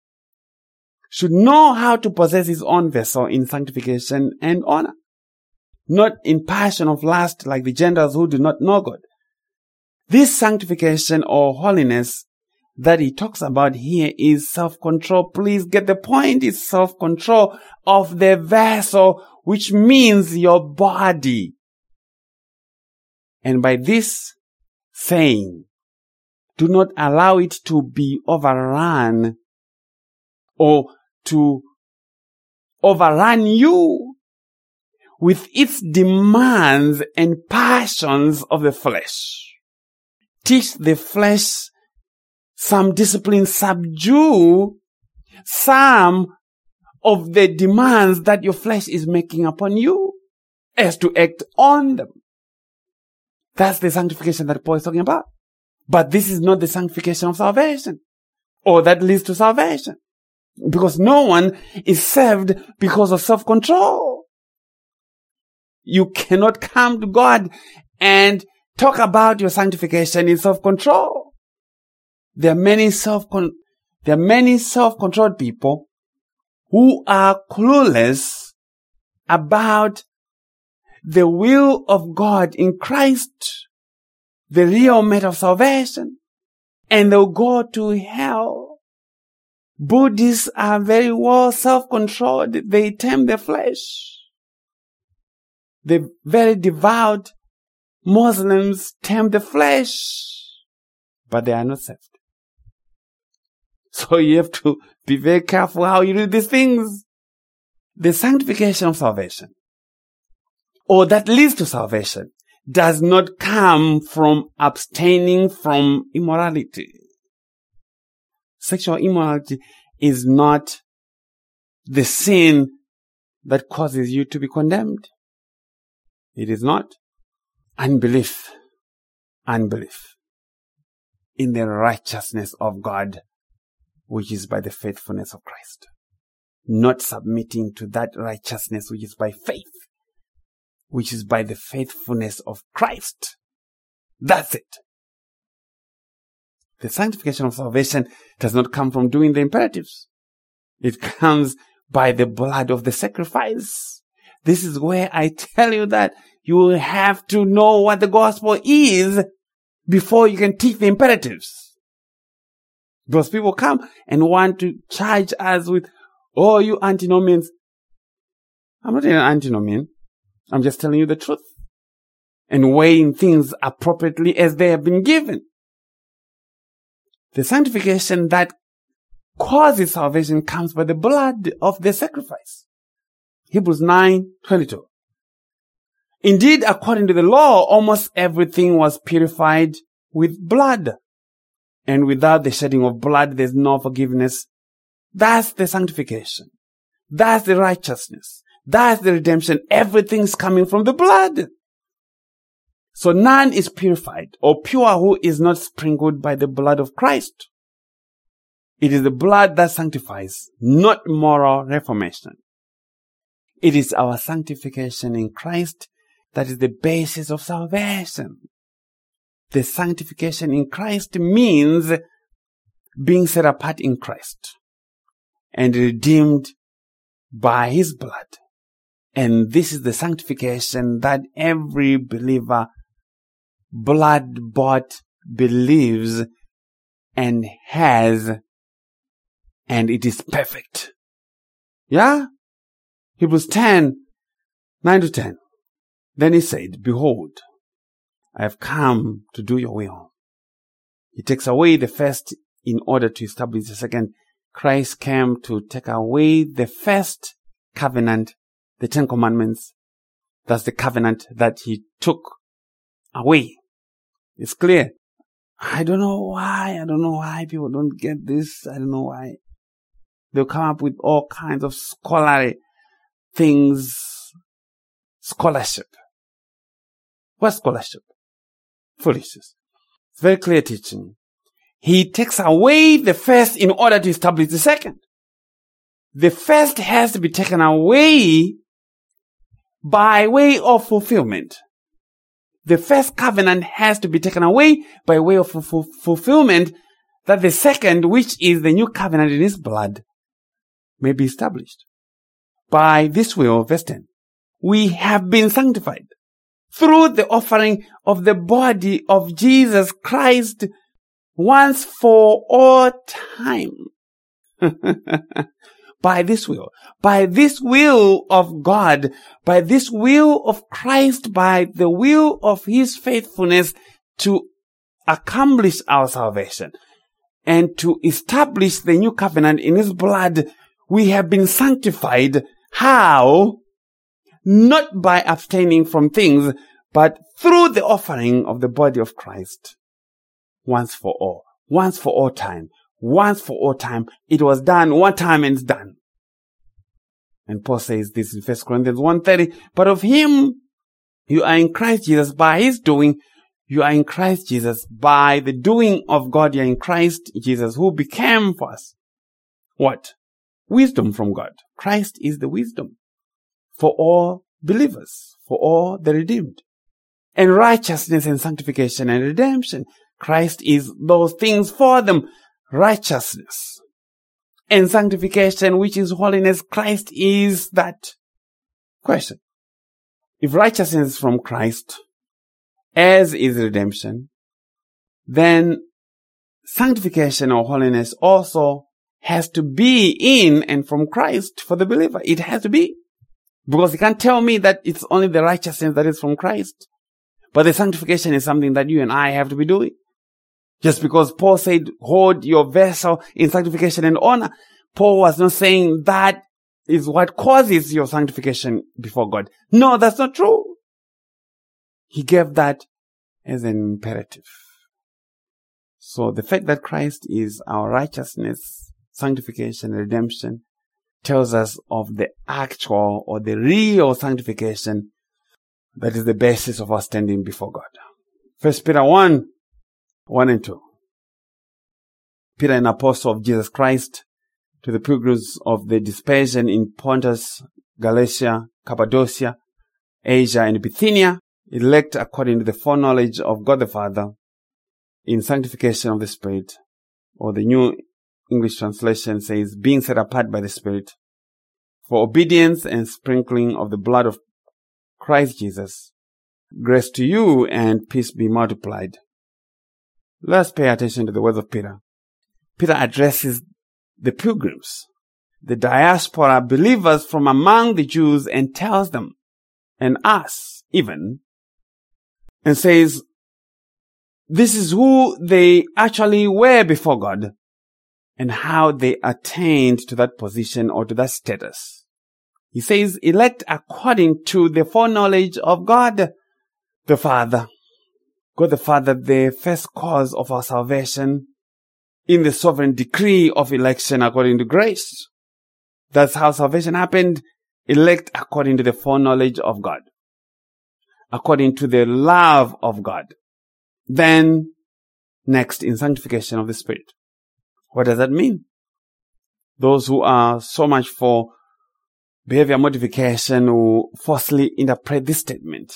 should know how to possess his own vessel in sanctification and honor, not in passion of lust like the Gentiles who do not know God. This sanctification or holiness that he talks about here is self-control. Please get the point. It's self-control of the vessel, which means your body. And by this saying, do not allow it to be overrun or to overrun you with its demands and passions of the flesh. Teach the flesh some discipline, subdue some of the demands that your flesh is making upon you as to act on them. That's the sanctification that Paul is talking about. But this is not the sanctification of salvation, or that leads to salvation. Because no one is saved because of self-control. You cannot come to God and talk about your sanctification in self-control. There are many self-controlled people who are clueless about the will of God in Christ, the real matter of salvation, and they'll go to hell. Buddhists are very well self-controlled. They tame their flesh. The very devout Muslims tame the flesh, but they are not saved. So you have to be very careful how you do these things. The sanctification of salvation, or that leads to salvation, does not come from abstaining from immorality. Sexual immorality is not the sin that causes you to be condemned. It is not. Unbelief in the righteousness of God, which is by the faithfulness of Christ. Not submitting to that righteousness which is by faith, which is by the faithfulness of Christ. That's it. The sanctification of salvation does not come from doing the imperatives. It comes by the blood of the sacrifice. This is where I tell you that you will have to know what the gospel is before you can teach the imperatives. Because people come and want to charge us with, oh, you antinomians. I'm not an antinomian. I'm just telling you the truth and weighing things appropriately as they have been given. The sanctification that causes salvation comes by the blood of the sacrifice. Hebrews 9:22. Indeed, according to the law, almost everything was purified with blood. And without the shedding of blood, there's no forgiveness. That's the sanctification. That's the righteousness. That's the redemption. Everything's coming from the blood. So none is purified or pure who is not sprinkled by the blood of Christ. It is the blood that sanctifies, not moral reformation. It is our sanctification in Christ that is the basis of salvation. The sanctification in Christ means being set apart in Christ and redeemed by His blood. And this is the sanctification that every believer, blood-bought, believes and has, and it is perfect. Yeah? Hebrews 10:9-10. Then he said, behold, I have come to do your will. He takes away the first in order to establish the second. Christ came to take away the first covenant, the 10 Commandments. That's the covenant that He took away. It's clear. I don't know why people don't get this. I don't know why. They'll come up with all kinds of scholarly things. Scholarship. What's scholarship? Foolishness. It's very clear teaching. He takes away the first in order to establish the second. The first has to be taken away by way of fulfillment. The first covenant has to be taken away by way of fulfillment, that the second, which is the new covenant in His blood, may be established. By this will, verse 10, we have been sanctified through the offering of the body of Jesus Christ once for all time. By this will of God, by this will of Christ, by the will of His faithfulness to accomplish our salvation and to establish the new covenant in His blood, we have been sanctified. How? Not by abstaining from things, but through the offering of the body of Christ. Once for all time. Once for all time. It was done one time and it's done. And Paul says this in 1 Corinthians 1:30, but of Him you are in Christ Jesus by His doing. You are in Christ Jesus by the doing of God. You are in Christ Jesus, who became for us what? Wisdom from God. Christ is the wisdom for all believers, for all the redeemed. And righteousness and sanctification and redemption. Christ is those things for them. Righteousness and sanctification, which is holiness. Christ is that. Question. If righteousness is from Christ, as is redemption, then sanctification or holiness also has to be in and from Christ for the believer. It has to be. Because you can't tell me that it's only the righteousness that is from Christ. But the sanctification is something that you and I have to be doing. Just because Paul said, hold your vessel in sanctification and honor, Paul was not saying that is what causes your sanctification before God. No, that's not true. He gave that as an imperative. So the fact that Christ is our righteousness, sanctification, redemption, tells us of the actual or the real sanctification that is the basis of our standing before God. 1 Peter 1 and 2. Peter, an apostle of Jesus Christ, to the pilgrims of the dispersion in Pontus, Galatia, Cappadocia, Asia, and Bithynia, elect according to the foreknowledge of God the Father, in sanctification of the Spirit, or the New English translation says, being set apart by the Spirit, for obedience and sprinkling of the blood of Christ Jesus. Grace to you and peace be multiplied. Let's pay attention to the words of Peter. Peter addresses the pilgrims, the diaspora believers from among the Jews, and tells them, and us even, and says, this is who they actually were before God and how they attained to that position or to that status. He says, elect according to the foreknowledge of God the Father. God the Father, the first cause of our salvation in the sovereign decree of election according to grace. That's how salvation happened. Elect according to the foreknowledge of God, according to the love of God. Then, next, in sanctification of the Spirit. What does that mean? Those who are so much for behavior modification will falsely interpret this statement.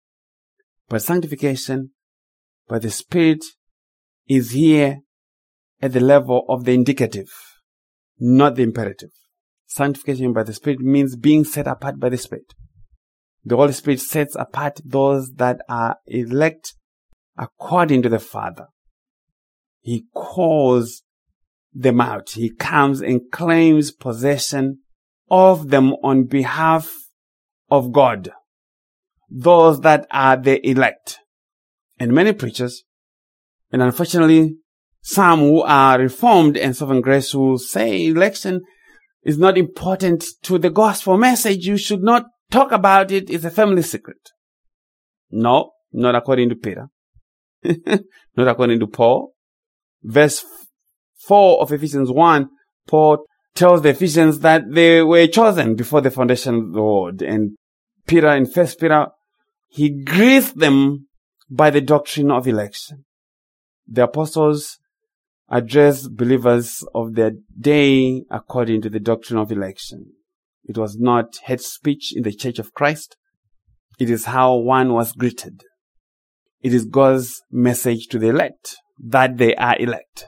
But sanctification by the Spirit is here at the level of the indicative, not the imperative. Sanctification by the Spirit means being set apart by the Spirit. The Holy Spirit sets apart those that are elect according to the Father. He calls them out. He comes and claims possession of them on behalf of God. Those that are the elect. And many preachers, and unfortunately some who are reformed and sovereign grace, will say election is not important to the gospel message. You should not talk about it. It's a family secret. No, not according to Peter. Not according to Paul. Verse 4 of Ephesians 1, Paul tells the Ephesians that they were chosen before the foundation of the world. And Peter, in 1 Peter, he greets them by the doctrine of election. The apostles addressed believers of their day according to the doctrine of election. It was not hate speech in the Church of Christ. It is how one was greeted. It is God's message to the elect, that they are elect.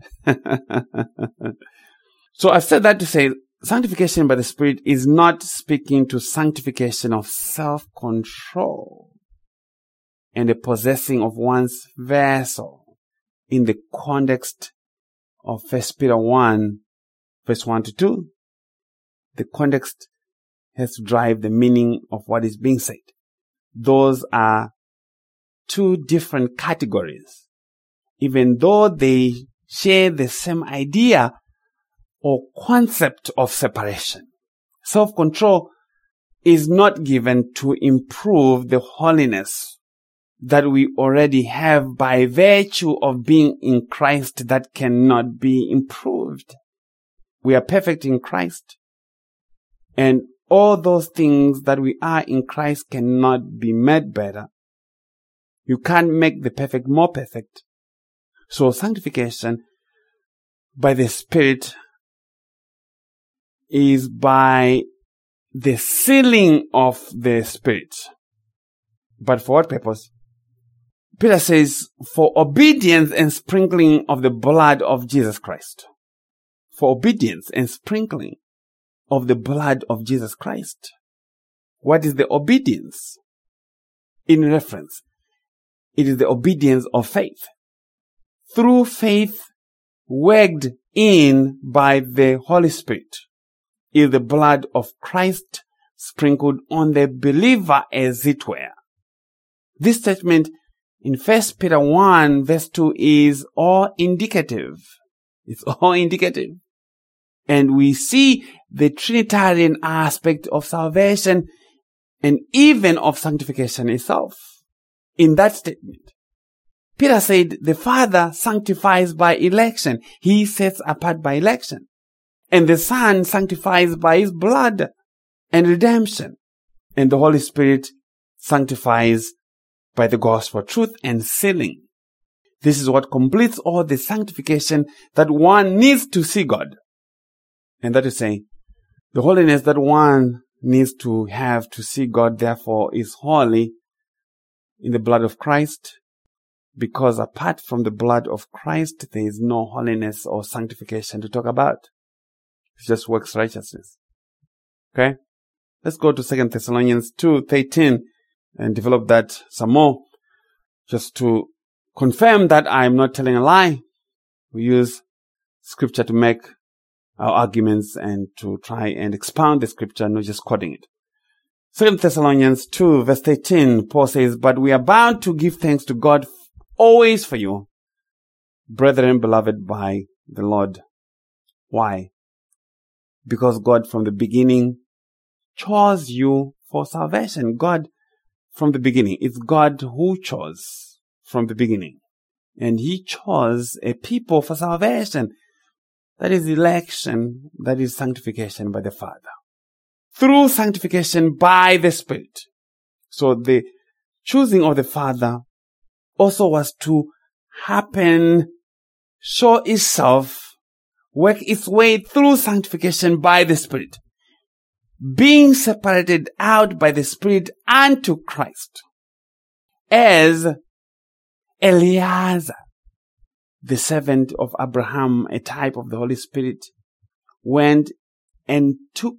So I've said that to say, sanctification by the Spirit is not speaking to sanctification of self-control and the possessing of one's vessel in the context of 1 Peter 1, verse 1 to 2. The context has to drive the meaning of what is being said. Those are two different categories, even though they share the same idea or concept of separation. Self-control is not given to improve the holiness that we already have by virtue of being in Christ that cannot be improved. We are perfect in Christ, and all those things that we are in Christ cannot be made better. You can't make the perfect more perfect. So sanctification by the Spirit is by the sealing of the Spirit. But for what purpose? Peter says, for obedience and sprinkling of the blood of Jesus Christ. For obedience and sprinkling of the blood of Jesus Christ. What is the obedience? In reference, it is the obedience of faith. Through faith worked in by the Holy Spirit is the blood of Christ sprinkled on the believer, as it were. This statement in 1 Peter 1 verse 2 is all indicative. It's all indicative. And we see the Trinitarian aspect of salvation and even of sanctification itself in that statement. Peter said the Father sanctifies by election. He sets apart by election. And the Son sanctifies by his blood and redemption. And the Holy Spirit sanctifies by the gospel truth and sealing. This is what completes all the sanctification that one needs to see God. And that is saying, the holiness that one needs to have to see God, therefore, is holy in the blood of Christ, because apart from the blood of Christ, there is no holiness or sanctification to talk about. It's just works righteousness. Okay? Let's go to 2 Thessalonians 2:13 and develop that some more, just to confirm that I'm not telling a lie. We use scripture to make our arguments and to try and expound the scripture, not just quoting it. 2 Thessalonians 2 verse 18, Paul says, "But we are bound to give thanks to God always for you, brethren beloved by the Lord." Why? Because God from the beginning chose you for salvation. God from the beginning. It's God who chose from the beginning. And he chose a people for salvation. That is election. That is sanctification by the Father. Through sanctification by the Spirit. So the choosing of the Father also was to happen, show itself, work its way through sanctification by the Spirit. Being separated out by the Spirit unto Christ. As Eliezer, the servant of Abraham, a type of the Holy Spirit, went and took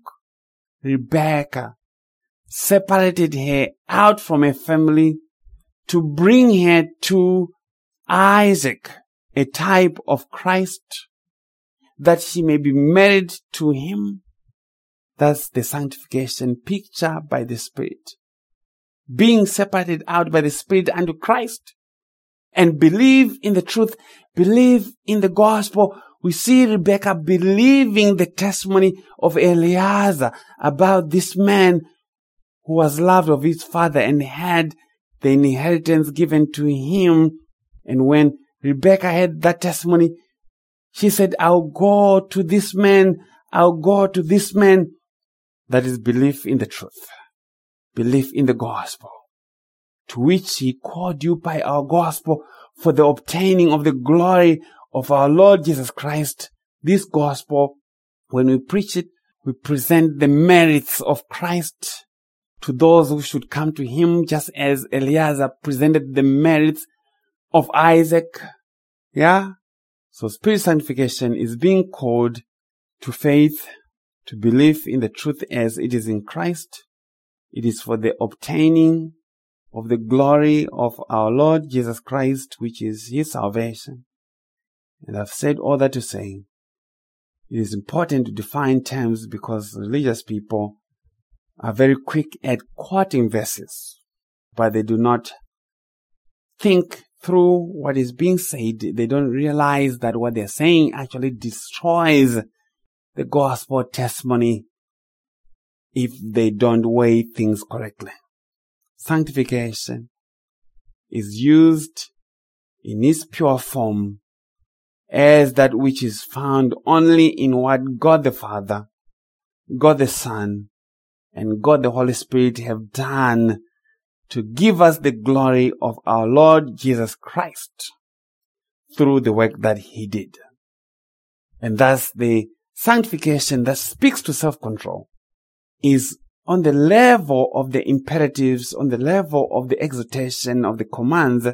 Rebekah, separated her out from her family to bring her to Isaac, a type of Christ, that she may be married to him. That's the sanctification picture by the Spirit. Being separated out by the Spirit unto Christ. And believe in the truth, believe in the gospel. We see Rebekah believing the testimony of Eliezer about this man who was loved of his father and had the inheritance given to him. And when Rebekah had that testimony, she said, "I'll go to this man. I'll go to this man." That is belief in the truth. Belief in the gospel. To which he called you by our gospel for the obtaining of the glory of our Lord Jesus Christ. This gospel, when we preach it, we present the merits of Christ to those who should come to him, just as Eliezer presented the merits of Isaac. Yeah? So spirit sanctification is being called to faith, to believe in the truth as it is in Christ. It is for the obtaining of the glory of our Lord Jesus Christ, which is his salvation. And I've said all that to say, it is important to define terms because religious people are very quick at quoting verses, but they do not think through what is being said. They don't realize that what they're saying actually destroys the gospel testimony if they don't weigh things correctly. Sanctification is used in its pure form as that which is found only in what God the Father, God the Son, and God the Holy Spirit have done to give us the glory of our Lord Jesus Christ through the work that he did. And thus the sanctification that speaks to self-control is on the level of the imperatives, on the level of the exhortation of the commands.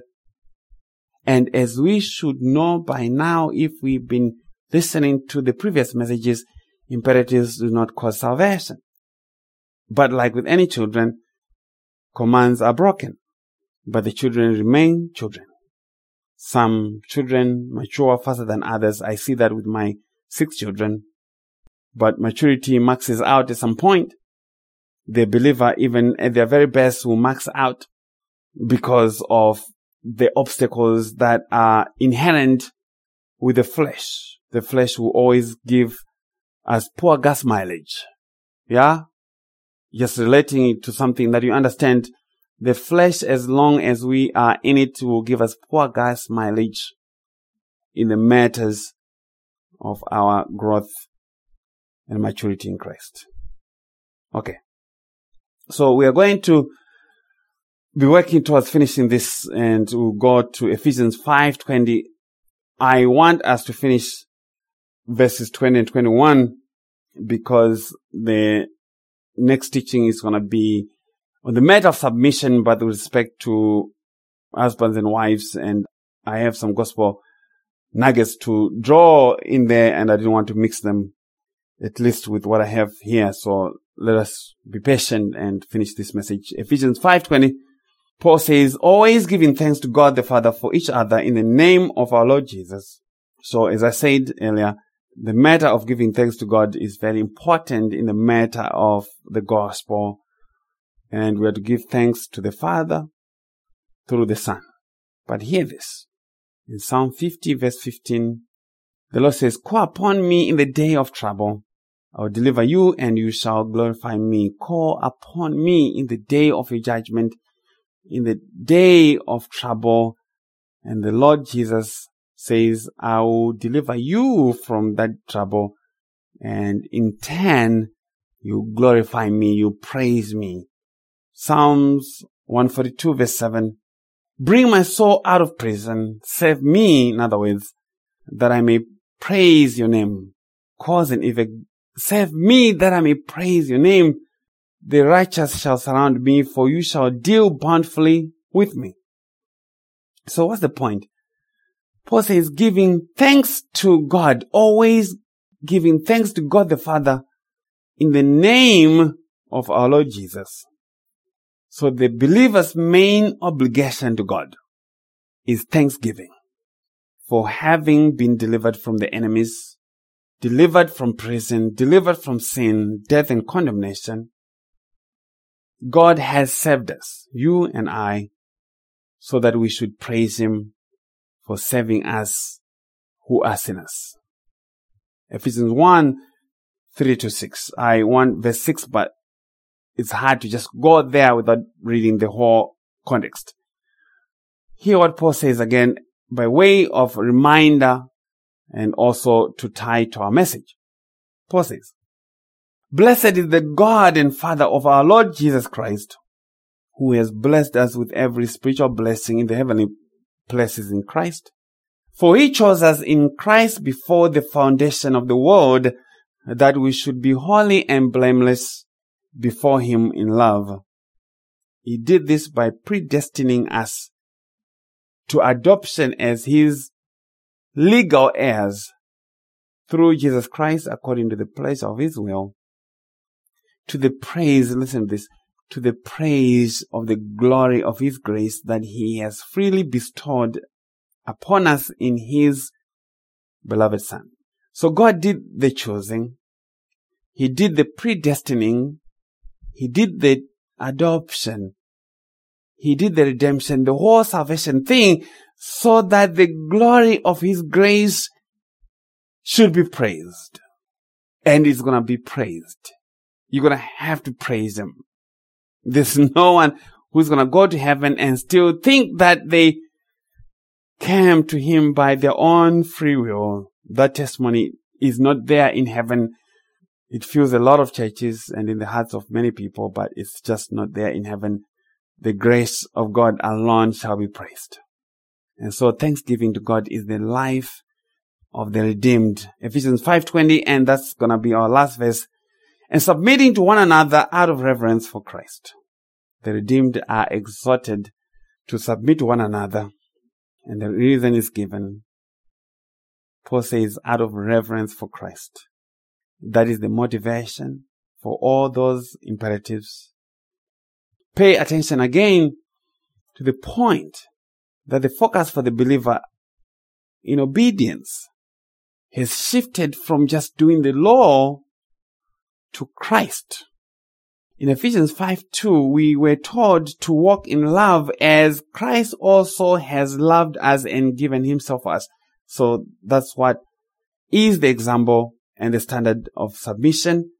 And as we should know by now, if we've been listening to the previous messages, imperatives do not cause salvation. But like with any children, commands are broken, but the children remain children. Some children mature faster than others. I see that with my 6 children. But maturity maxes out at some point. The believer, even at their very best, will max out because of the obstacles that are inherent with the flesh. The flesh will always give us poor gas mileage. Yeah? Just relating it to something that you understand. The flesh, as long as we are in it, will give us poor gas mileage in the matters of our growth and maturity in Christ. Okay. So we are going to be working towards finishing this, and we'll go to Ephesians 5:20. I want us to finish verses 20 and 21 because the next teaching is going to be on the matter of submission, but with respect to husbands and wives, and I have some gospel nuggets to draw in there, and I didn't want to mix them, at least with what I have here. So let us be patient and finish this message. Ephesians 5:20, Paul says, always giving thanks to God the Father for each other in the name of our Lord Jesus. So as I said earlier, the matter of giving thanks to God is very important in the matter of the gospel. And we are to give thanks to the Father through the Son. But hear this. In Psalm 50 verse 15, the Lord says, call upon me in the day of trouble. I will deliver you and you shall glorify me. Call upon me in the day of your judgment, in the day of trouble. And the Lord Jesus says, I will deliver you from that trouble. And in turn, you glorify me, you praise me. Psalms 142 verse 7. Bring my soul out of prison. Save me, in other words, that I may praise your name. Cause and effect. Save me that I may praise your name. The righteous shall surround me, for you shall deal bountifully with me. So what's the point? Paul says giving thanks to God, always giving thanks to God the Father in the name of our Lord Jesus. So the believer's main obligation to God is thanksgiving for having been delivered from the enemies, delivered from prison, delivered from sin, death, and condemnation. God has saved us, you and I, so that we should praise Him for saving us who are sinners. Ephesians 1, 3-6. I want verse 6, but it's hard to just go there without reading the whole context. Hear what Paul says again by way of reminder and also to tie to our message. Paul says, blessed is the God and Father of our Lord Jesus Christ, who has blessed us with every spiritual blessing in the heavenly places in Christ. For He chose us in Christ before the foundation of the world, that we should be holy and blameless before Him in love. He did this by predestining us to adoption as His legal heirs through Jesus Christ according to the pleasure of His will, to the praise, listen to this, to the praise of the glory of His grace that He has freely bestowed upon us in His beloved Son. So God did the choosing. He did the predestining. He did the adoption. He did the redemption, the whole salvation thing, so that the glory of His grace should be praised. And it's going to be praised. You're going to have to praise Him. There's no one who's going to go to heaven and still think that they came to Him by their own free will. That testimony is not there in heaven. It fills a lot of churches and in the hearts of many people, but it's just not there in heaven. The grace of God alone shall be praised. And so thanksgiving to God is the life of the redeemed. Ephesians 5:20, and that's going to be our last verse. And submitting to one another out of reverence for Christ. The redeemed are exhorted to submit to one another. And the reason is given. Paul says, out of reverence for Christ. That is the motivation for all those imperatives. Pay attention again to the point that the focus for the believer in obedience has shifted from just doing the law to Christ. In Ephesians 5:2, we were told to walk in love as Christ also has loved us and given Himself for us. So that's what is the example and the standard of submission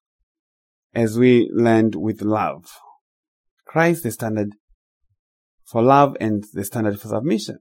as we learned with love. Christ, the standard for love and the standard for submission.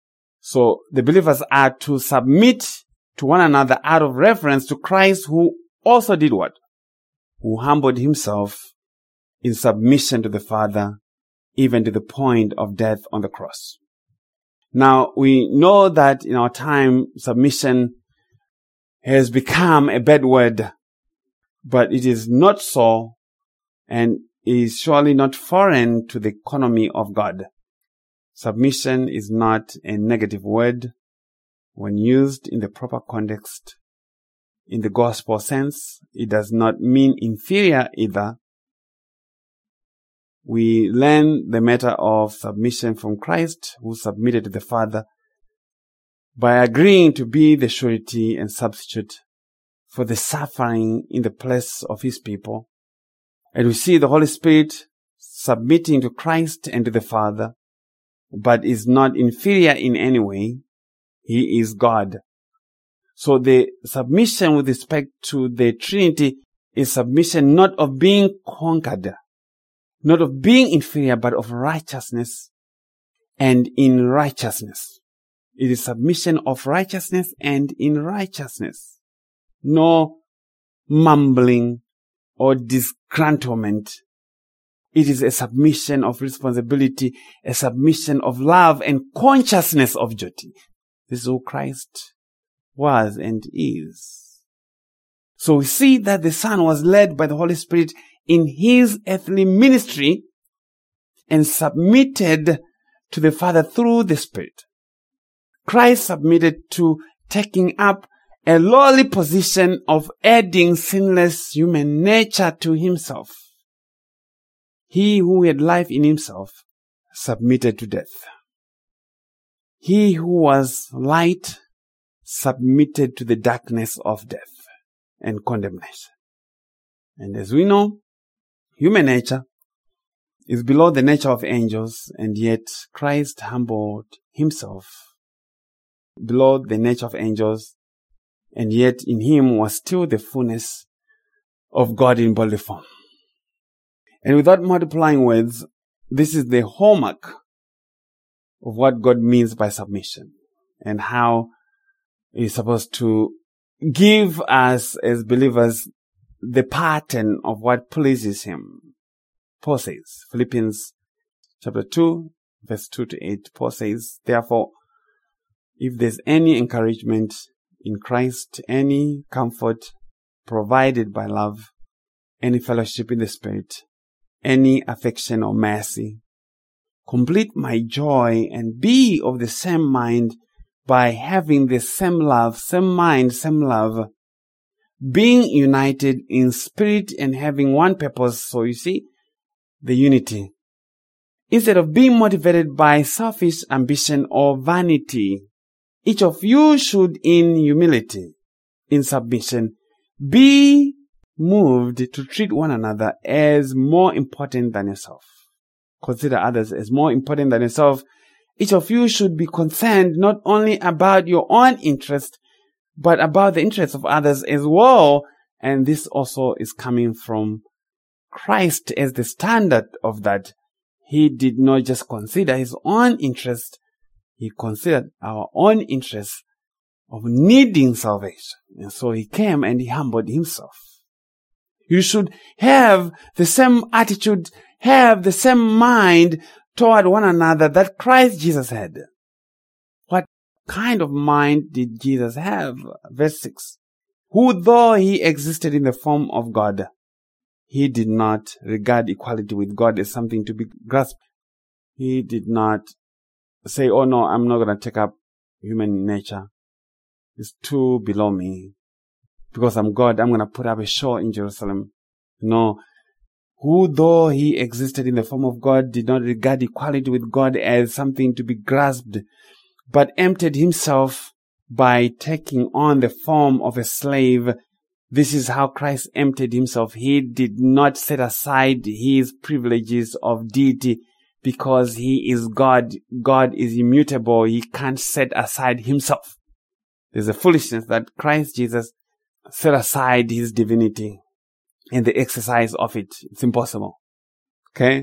So the believers are to submit to one another out of reference to Christ, who also did what? Who humbled himself in submission to the Father, even to the point of death on the cross. Now, we know that in our time, submission has become a bad word, but it is not so, and is surely not foreign to the economy of God. Submission is not a negative word when used in the proper context. In the gospel sense, it does not mean inferior either. We learn the matter of submission from Christ, who submitted to the Father by agreeing to be the surety and substitute for the suffering in the place of his people. And we see the Holy Spirit submitting to Christ and to the Father, but is not inferior in any way. He is God. So the submission with respect to the Trinity is submission not of being conquered, not of being inferior, but of righteousness and in righteousness. It is submission of righteousness and in righteousness. No mumbling or disgruntlement. It is a submission of responsibility, a submission of love and consciousness of duty. This is who Christ was and is. So we see that the Son was led by the Holy Spirit in his earthly ministry and submitted to the Father through the Spirit. Christ submitted to taking up a lowly position of adding sinless human nature to himself. He who had life in himself submitted to death. He who was light submitted to the darkness of death and condemnation. And as we know, human nature is below the nature of angels, and yet Christ humbled himself below the nature of angels, and yet in him was still the fullness of God in bodily form. And without multiplying words, this is the hallmark of what God means by submission and how He's supposed to give us as believers the pattern of what pleases Him. Paul says, Philippians chapter 2, verse 2 to 8, Paul says, therefore, if there's any encouragement in Christ, any comfort provided by love, any fellowship in the Spirit, any affection or mercy, complete my joy and be of the same mind by having the same love, same mind, same love, being united in spirit and having one purpose. So you see, the unity. Instead of being motivated by selfish ambition or vanity, each of you should in humility, in submission, be moved to treat one another as more important than yourself. Consider others as more important than yourself. Each of you should be concerned not only about your own interest, but about the interests of others as well. And this also is coming from Christ as the standard of that. He did not just consider his own interest. He considered our own interest of needing salvation. And so he came and he humbled himself. You should have the same attitude, have the same mind toward one another that Christ Jesus had. What kind of mind did Jesus have? Verse 6. Who, though he existed in the form of God, he did not regard equality with God as something to be grasped. He did not say, oh no, I'm not going to take up human nature. It's too below me. Because I'm God, I'm going to put up a show in Jerusalem. No. Who, though he existed in the form of God, did not regard equality with God as something to be grasped, but emptied himself by taking on the form of a slave. This is how Christ emptied himself. He did not set aside his privileges of deity because he is God. God is immutable. He can't set aside himself. There's a foolishness that Christ Jesus set aside his divinity and the exercise of it. It's impossible. Okay?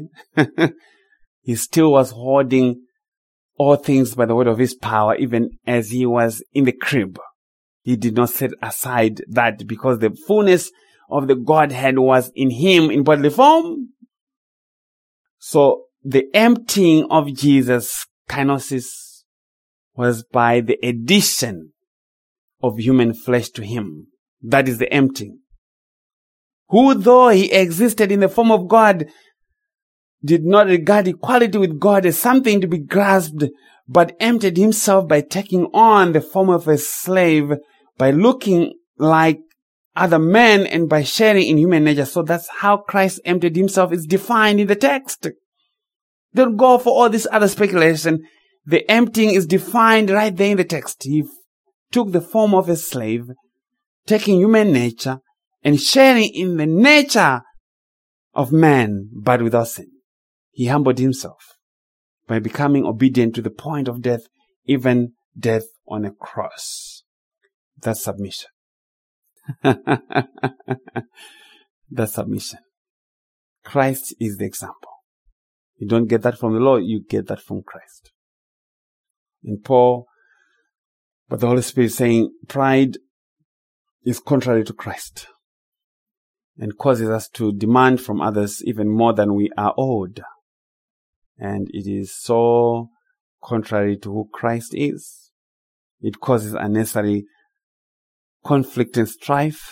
He still was holding all things by the word of his power, even as he was in the crib. He did not set aside that because the fullness of the Godhead was in him in bodily form. So the emptying of Jesus' kenosis was by the addition of human flesh to him. That is the emptying. Who, though he existed in the form of God, did not regard equality with God as something to be grasped, but emptied himself by taking on the form of a slave, by looking like other men, and by sharing in human nature. So that's how Christ emptied himself is defined in the text. Don't go for all this other speculation. The emptying is defined right there in the text. He took the form of a slave, taking human nature, and sharing in the nature of man, but without sin. He humbled himself by becoming obedient to the point of death, even death on a cross. That's submission. That's submission. Christ is the example. You don't get that from the law, you get that from Christ. In Paul, but the Holy Spirit is saying pride is contrary to Christ and causes us to demand from others even more than we are owed. And it is so contrary to who Christ is. It causes unnecessary conflict and strife.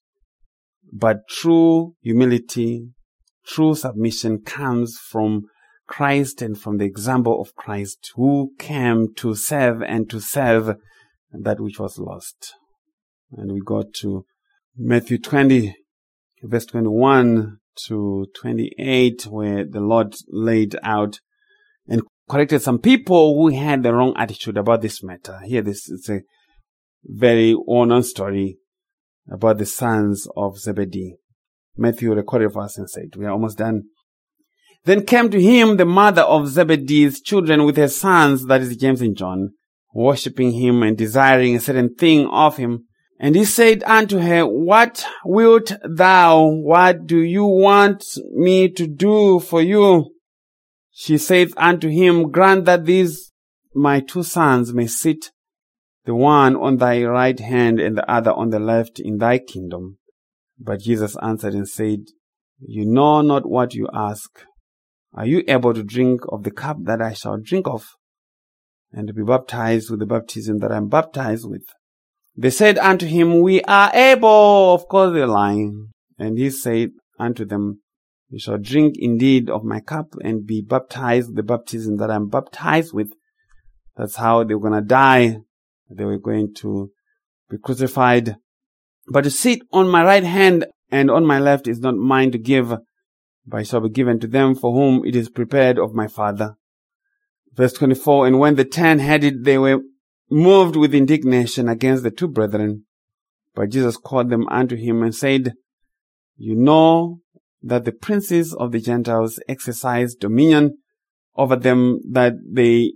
But true humility, true submission comes from Christ and from the example of Christ, who came to serve and to serve that which was lost. And we go to Matthew 20, verse 21 to 28, where the Lord laid out and corrected some people who had the wrong attitude about this matter. Here, this is a very well-known story about the sons of Zebedee. Matthew recorded for us and said, we are almost done. Then came to him the mother of Zebedee's children with her sons, that is James and John, worshipping him and desiring a certain thing of him. And he said unto her, What wilt thou? What do you want me to do for you? She saith unto him, Grant that these my two sons may sit, the one on thy right hand and the other on the left in thy kingdom. But Jesus answered and said, You know not what you ask. Are you able to drink of the cup that I shall drink of, and to be baptized with the baptism that I am baptized with? They said unto him, We are able. Of course they're lying. And he said unto them, You shall drink indeed of my cup and be baptized with the baptism that I am baptized with. That's how they were going to die. They were going to be crucified. But to sit on my right hand and on my left is not mine to give, but it shall be given to them for whom it is prepared of my Father. Verse 24, And when the 10 had it, they were moved with indignation against the two brethren. But Jesus called them unto him and said, You know that the princes of the Gentiles exercise dominion over them, that they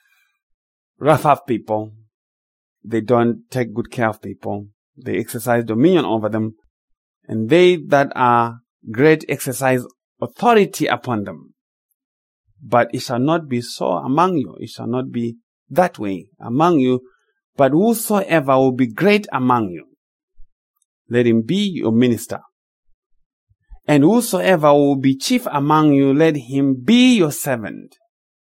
rough up people. They don't take good care of people. They exercise dominion over them. And they that are great exercise authority upon them. But it shall not be so among you. It shall not be that way among you. But whosoever will be great among you, let him be your minister. And whosoever will be chief among you, let him be your servant.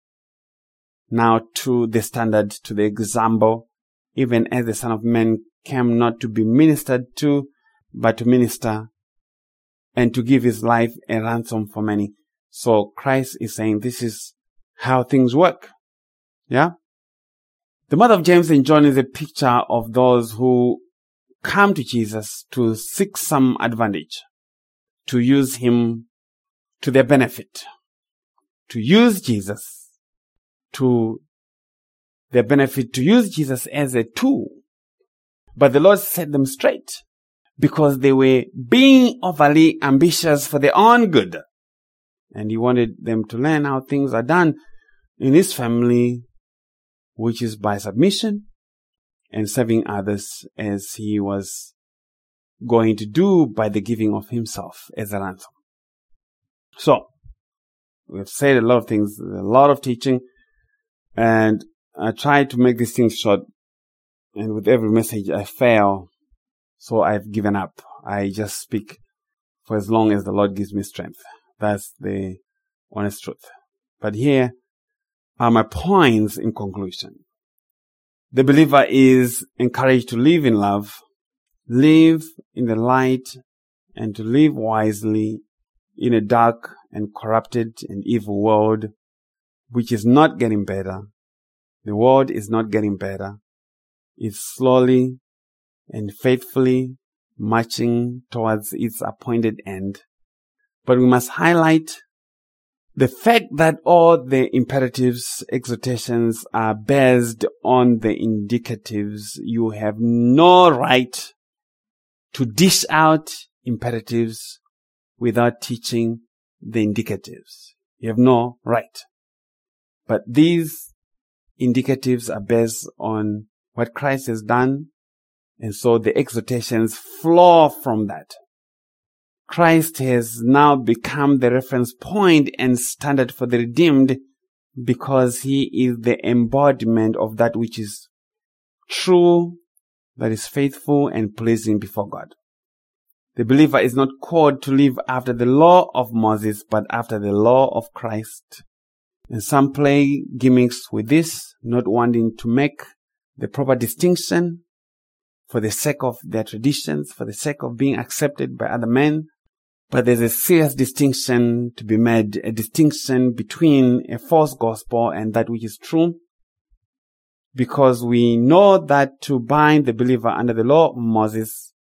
Now to the standard, to the example, even as the Son of Man came not to be ministered to, but to minister and to give his life a ransom for many. So Christ is saying this is how things work. Yeah? The mother of James and John is a picture of those who come to Jesus to seek some advantage, to use him to their benefit, to use Jesus to their benefit, to use Jesus as a tool. But the Lord set them straight because they were being overly ambitious for their own good. And he wanted them to learn how things are done in his family, which is by submission and serving others, as he was going to do by the giving of himself as a ransom. So, we've said a lot of things, a lot of teaching, and I tried to make these things short. And with every message I fail, so I've given up. I just speak for as long as the Lord gives me strength. That's the honest truth. But here are my points in conclusion. The believer is encouraged to live in love, live in the light, and to live wisely in a dark and corrupted and evil world, which is not getting better. The world is not getting better. It's slowly and faithfully marching towards its appointed end. But we must highlight the fact that all the imperatives, exhortations are based on the indicatives. You have no right to dish out imperatives without teaching the indicatives. You have no right. But these indicatives are based on what Christ has done, and so the exhortations flow from that. Christ has now become the reference point and standard for the redeemed because he is the embodiment of that which is true, that is faithful and pleasing before God. The believer is not called to live after the law of Moses, but after the law of Christ. And some play gimmicks with this, not wanting to make the proper distinction for the sake of their traditions, for the sake of being accepted by other men. But there's a serious distinction to be made, a distinction between a false gospel and that which is true. Because we know that to bind the believer under the law of Moses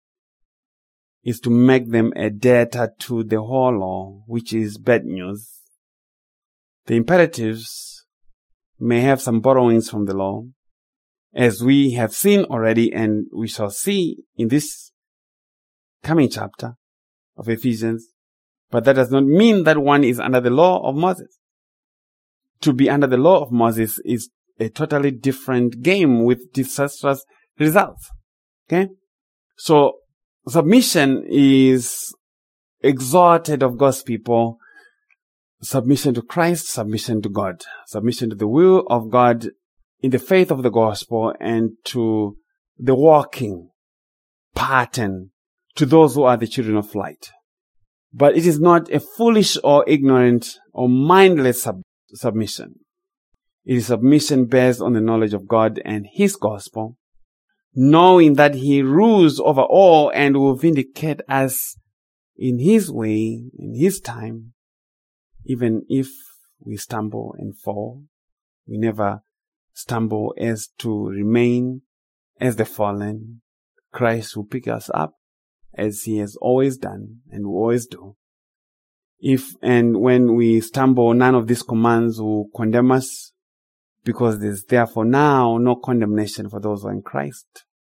is to make them a debtor to the whole law, which is bad news. The imperatives may have some borrowings from the law, as we have seen already, and we shall see in this coming chapter of Ephesians. But that does not mean that one is under the law of Moses. To be under the law of Moses is a totally different game with disastrous results. Okay? So, submission is exalted of God's people. Submission to Christ, submission to God, submission to the will of God in the faith of the gospel and to the walking pattern to those who are the children of light. But it is not a foolish or ignorant or mindless submission. It is submission based on the knowledge of God and His gospel, knowing that He rules over all and will vindicate us in His way, in His time. Even if we stumble and fall, we never stumble as to remain as the fallen. Christ will pick us up as He has always done and will always do. If and when we stumble, none of these commands will condemn us, because there's therefore now no condemnation for those who are in Christ.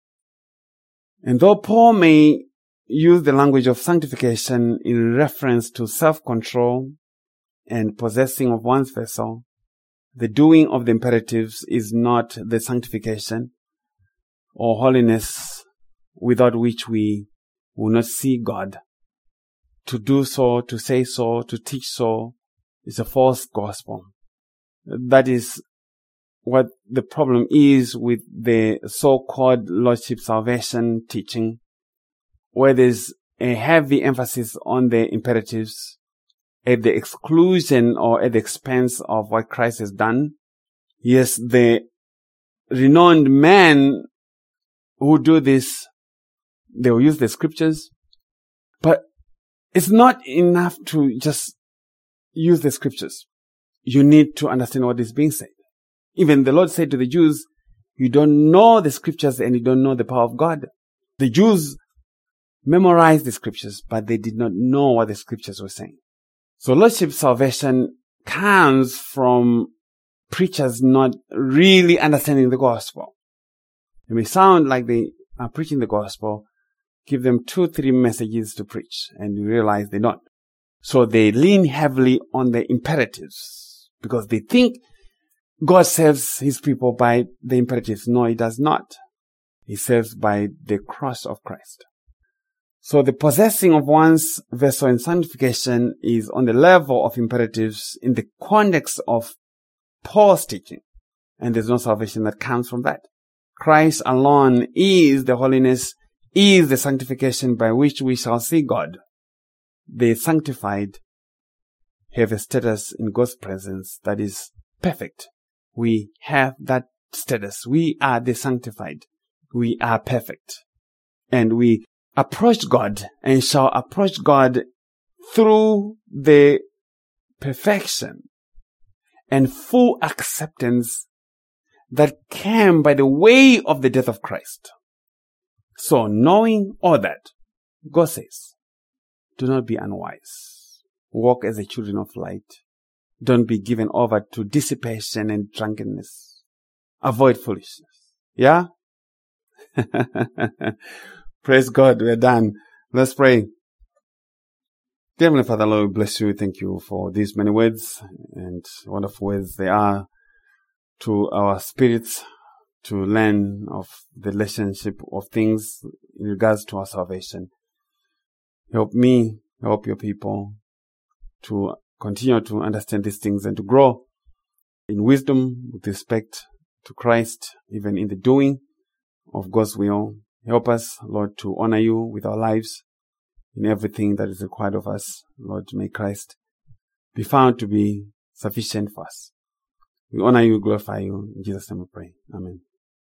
And though Paul may use the language of sanctification in reference to self-control and possessing of one's vessel, the doing of the imperatives is not the sanctification or holiness without which we will not see God. To do so, to say so, to teach so is a false gospel. That is what the problem is with the so-called Lordship salvation teaching, where there's a heavy emphasis on the imperatives at the exclusion or at the expense of what Christ has done. Yes, the renowned men who do this, they will use the scriptures, but it's not enough to just use the scriptures. You need to understand what is being said. Even the Lord said to the Jews, you don't know the scriptures and you don't know the power of God. The Jews memorized the scriptures, but they did not know what the scriptures were saying. So Lordship salvation comes from preachers not really understanding the gospel. It may sound like they are preaching the gospel, give them 2-3 messages to preach, and you realize they don't. So they lean heavily on the imperatives because they think God saves His people by the imperatives. No, He does not. He saves by the cross of Christ. So the possessing of one's vessel in sanctification is on the level of imperatives in the context of Paul's teaching. And there's no salvation that comes from that. Christ alone is the holiness, is the sanctification by which we shall see God. The sanctified have a status in God's presence that is perfect. We have that status. We are the sanctified. We are perfect. And we approach God and shall approach God through the perfection and full acceptance that came by the way of the death of Christ. So knowing all that, God says, do not be unwise. Walk as the children of light. Don't be given over to dissipation and drunkenness. Avoid foolishness. Yeah? Praise God. We're done. Let's pray. Dear Heavenly Father, Lord, we bless you. Thank you for these many words and wonderful words they are to our spirits to learn of the relationship of things in regards to our salvation. Help me, help your people to continue to understand these things and to grow in wisdom with respect to Christ, even in the doing of God's will. Help us, Lord, to honor you with our lives in everything that is required of us. Lord, may Christ be found to be sufficient for us. We honor you, glorify you. In Jesus' name we pray. Amen.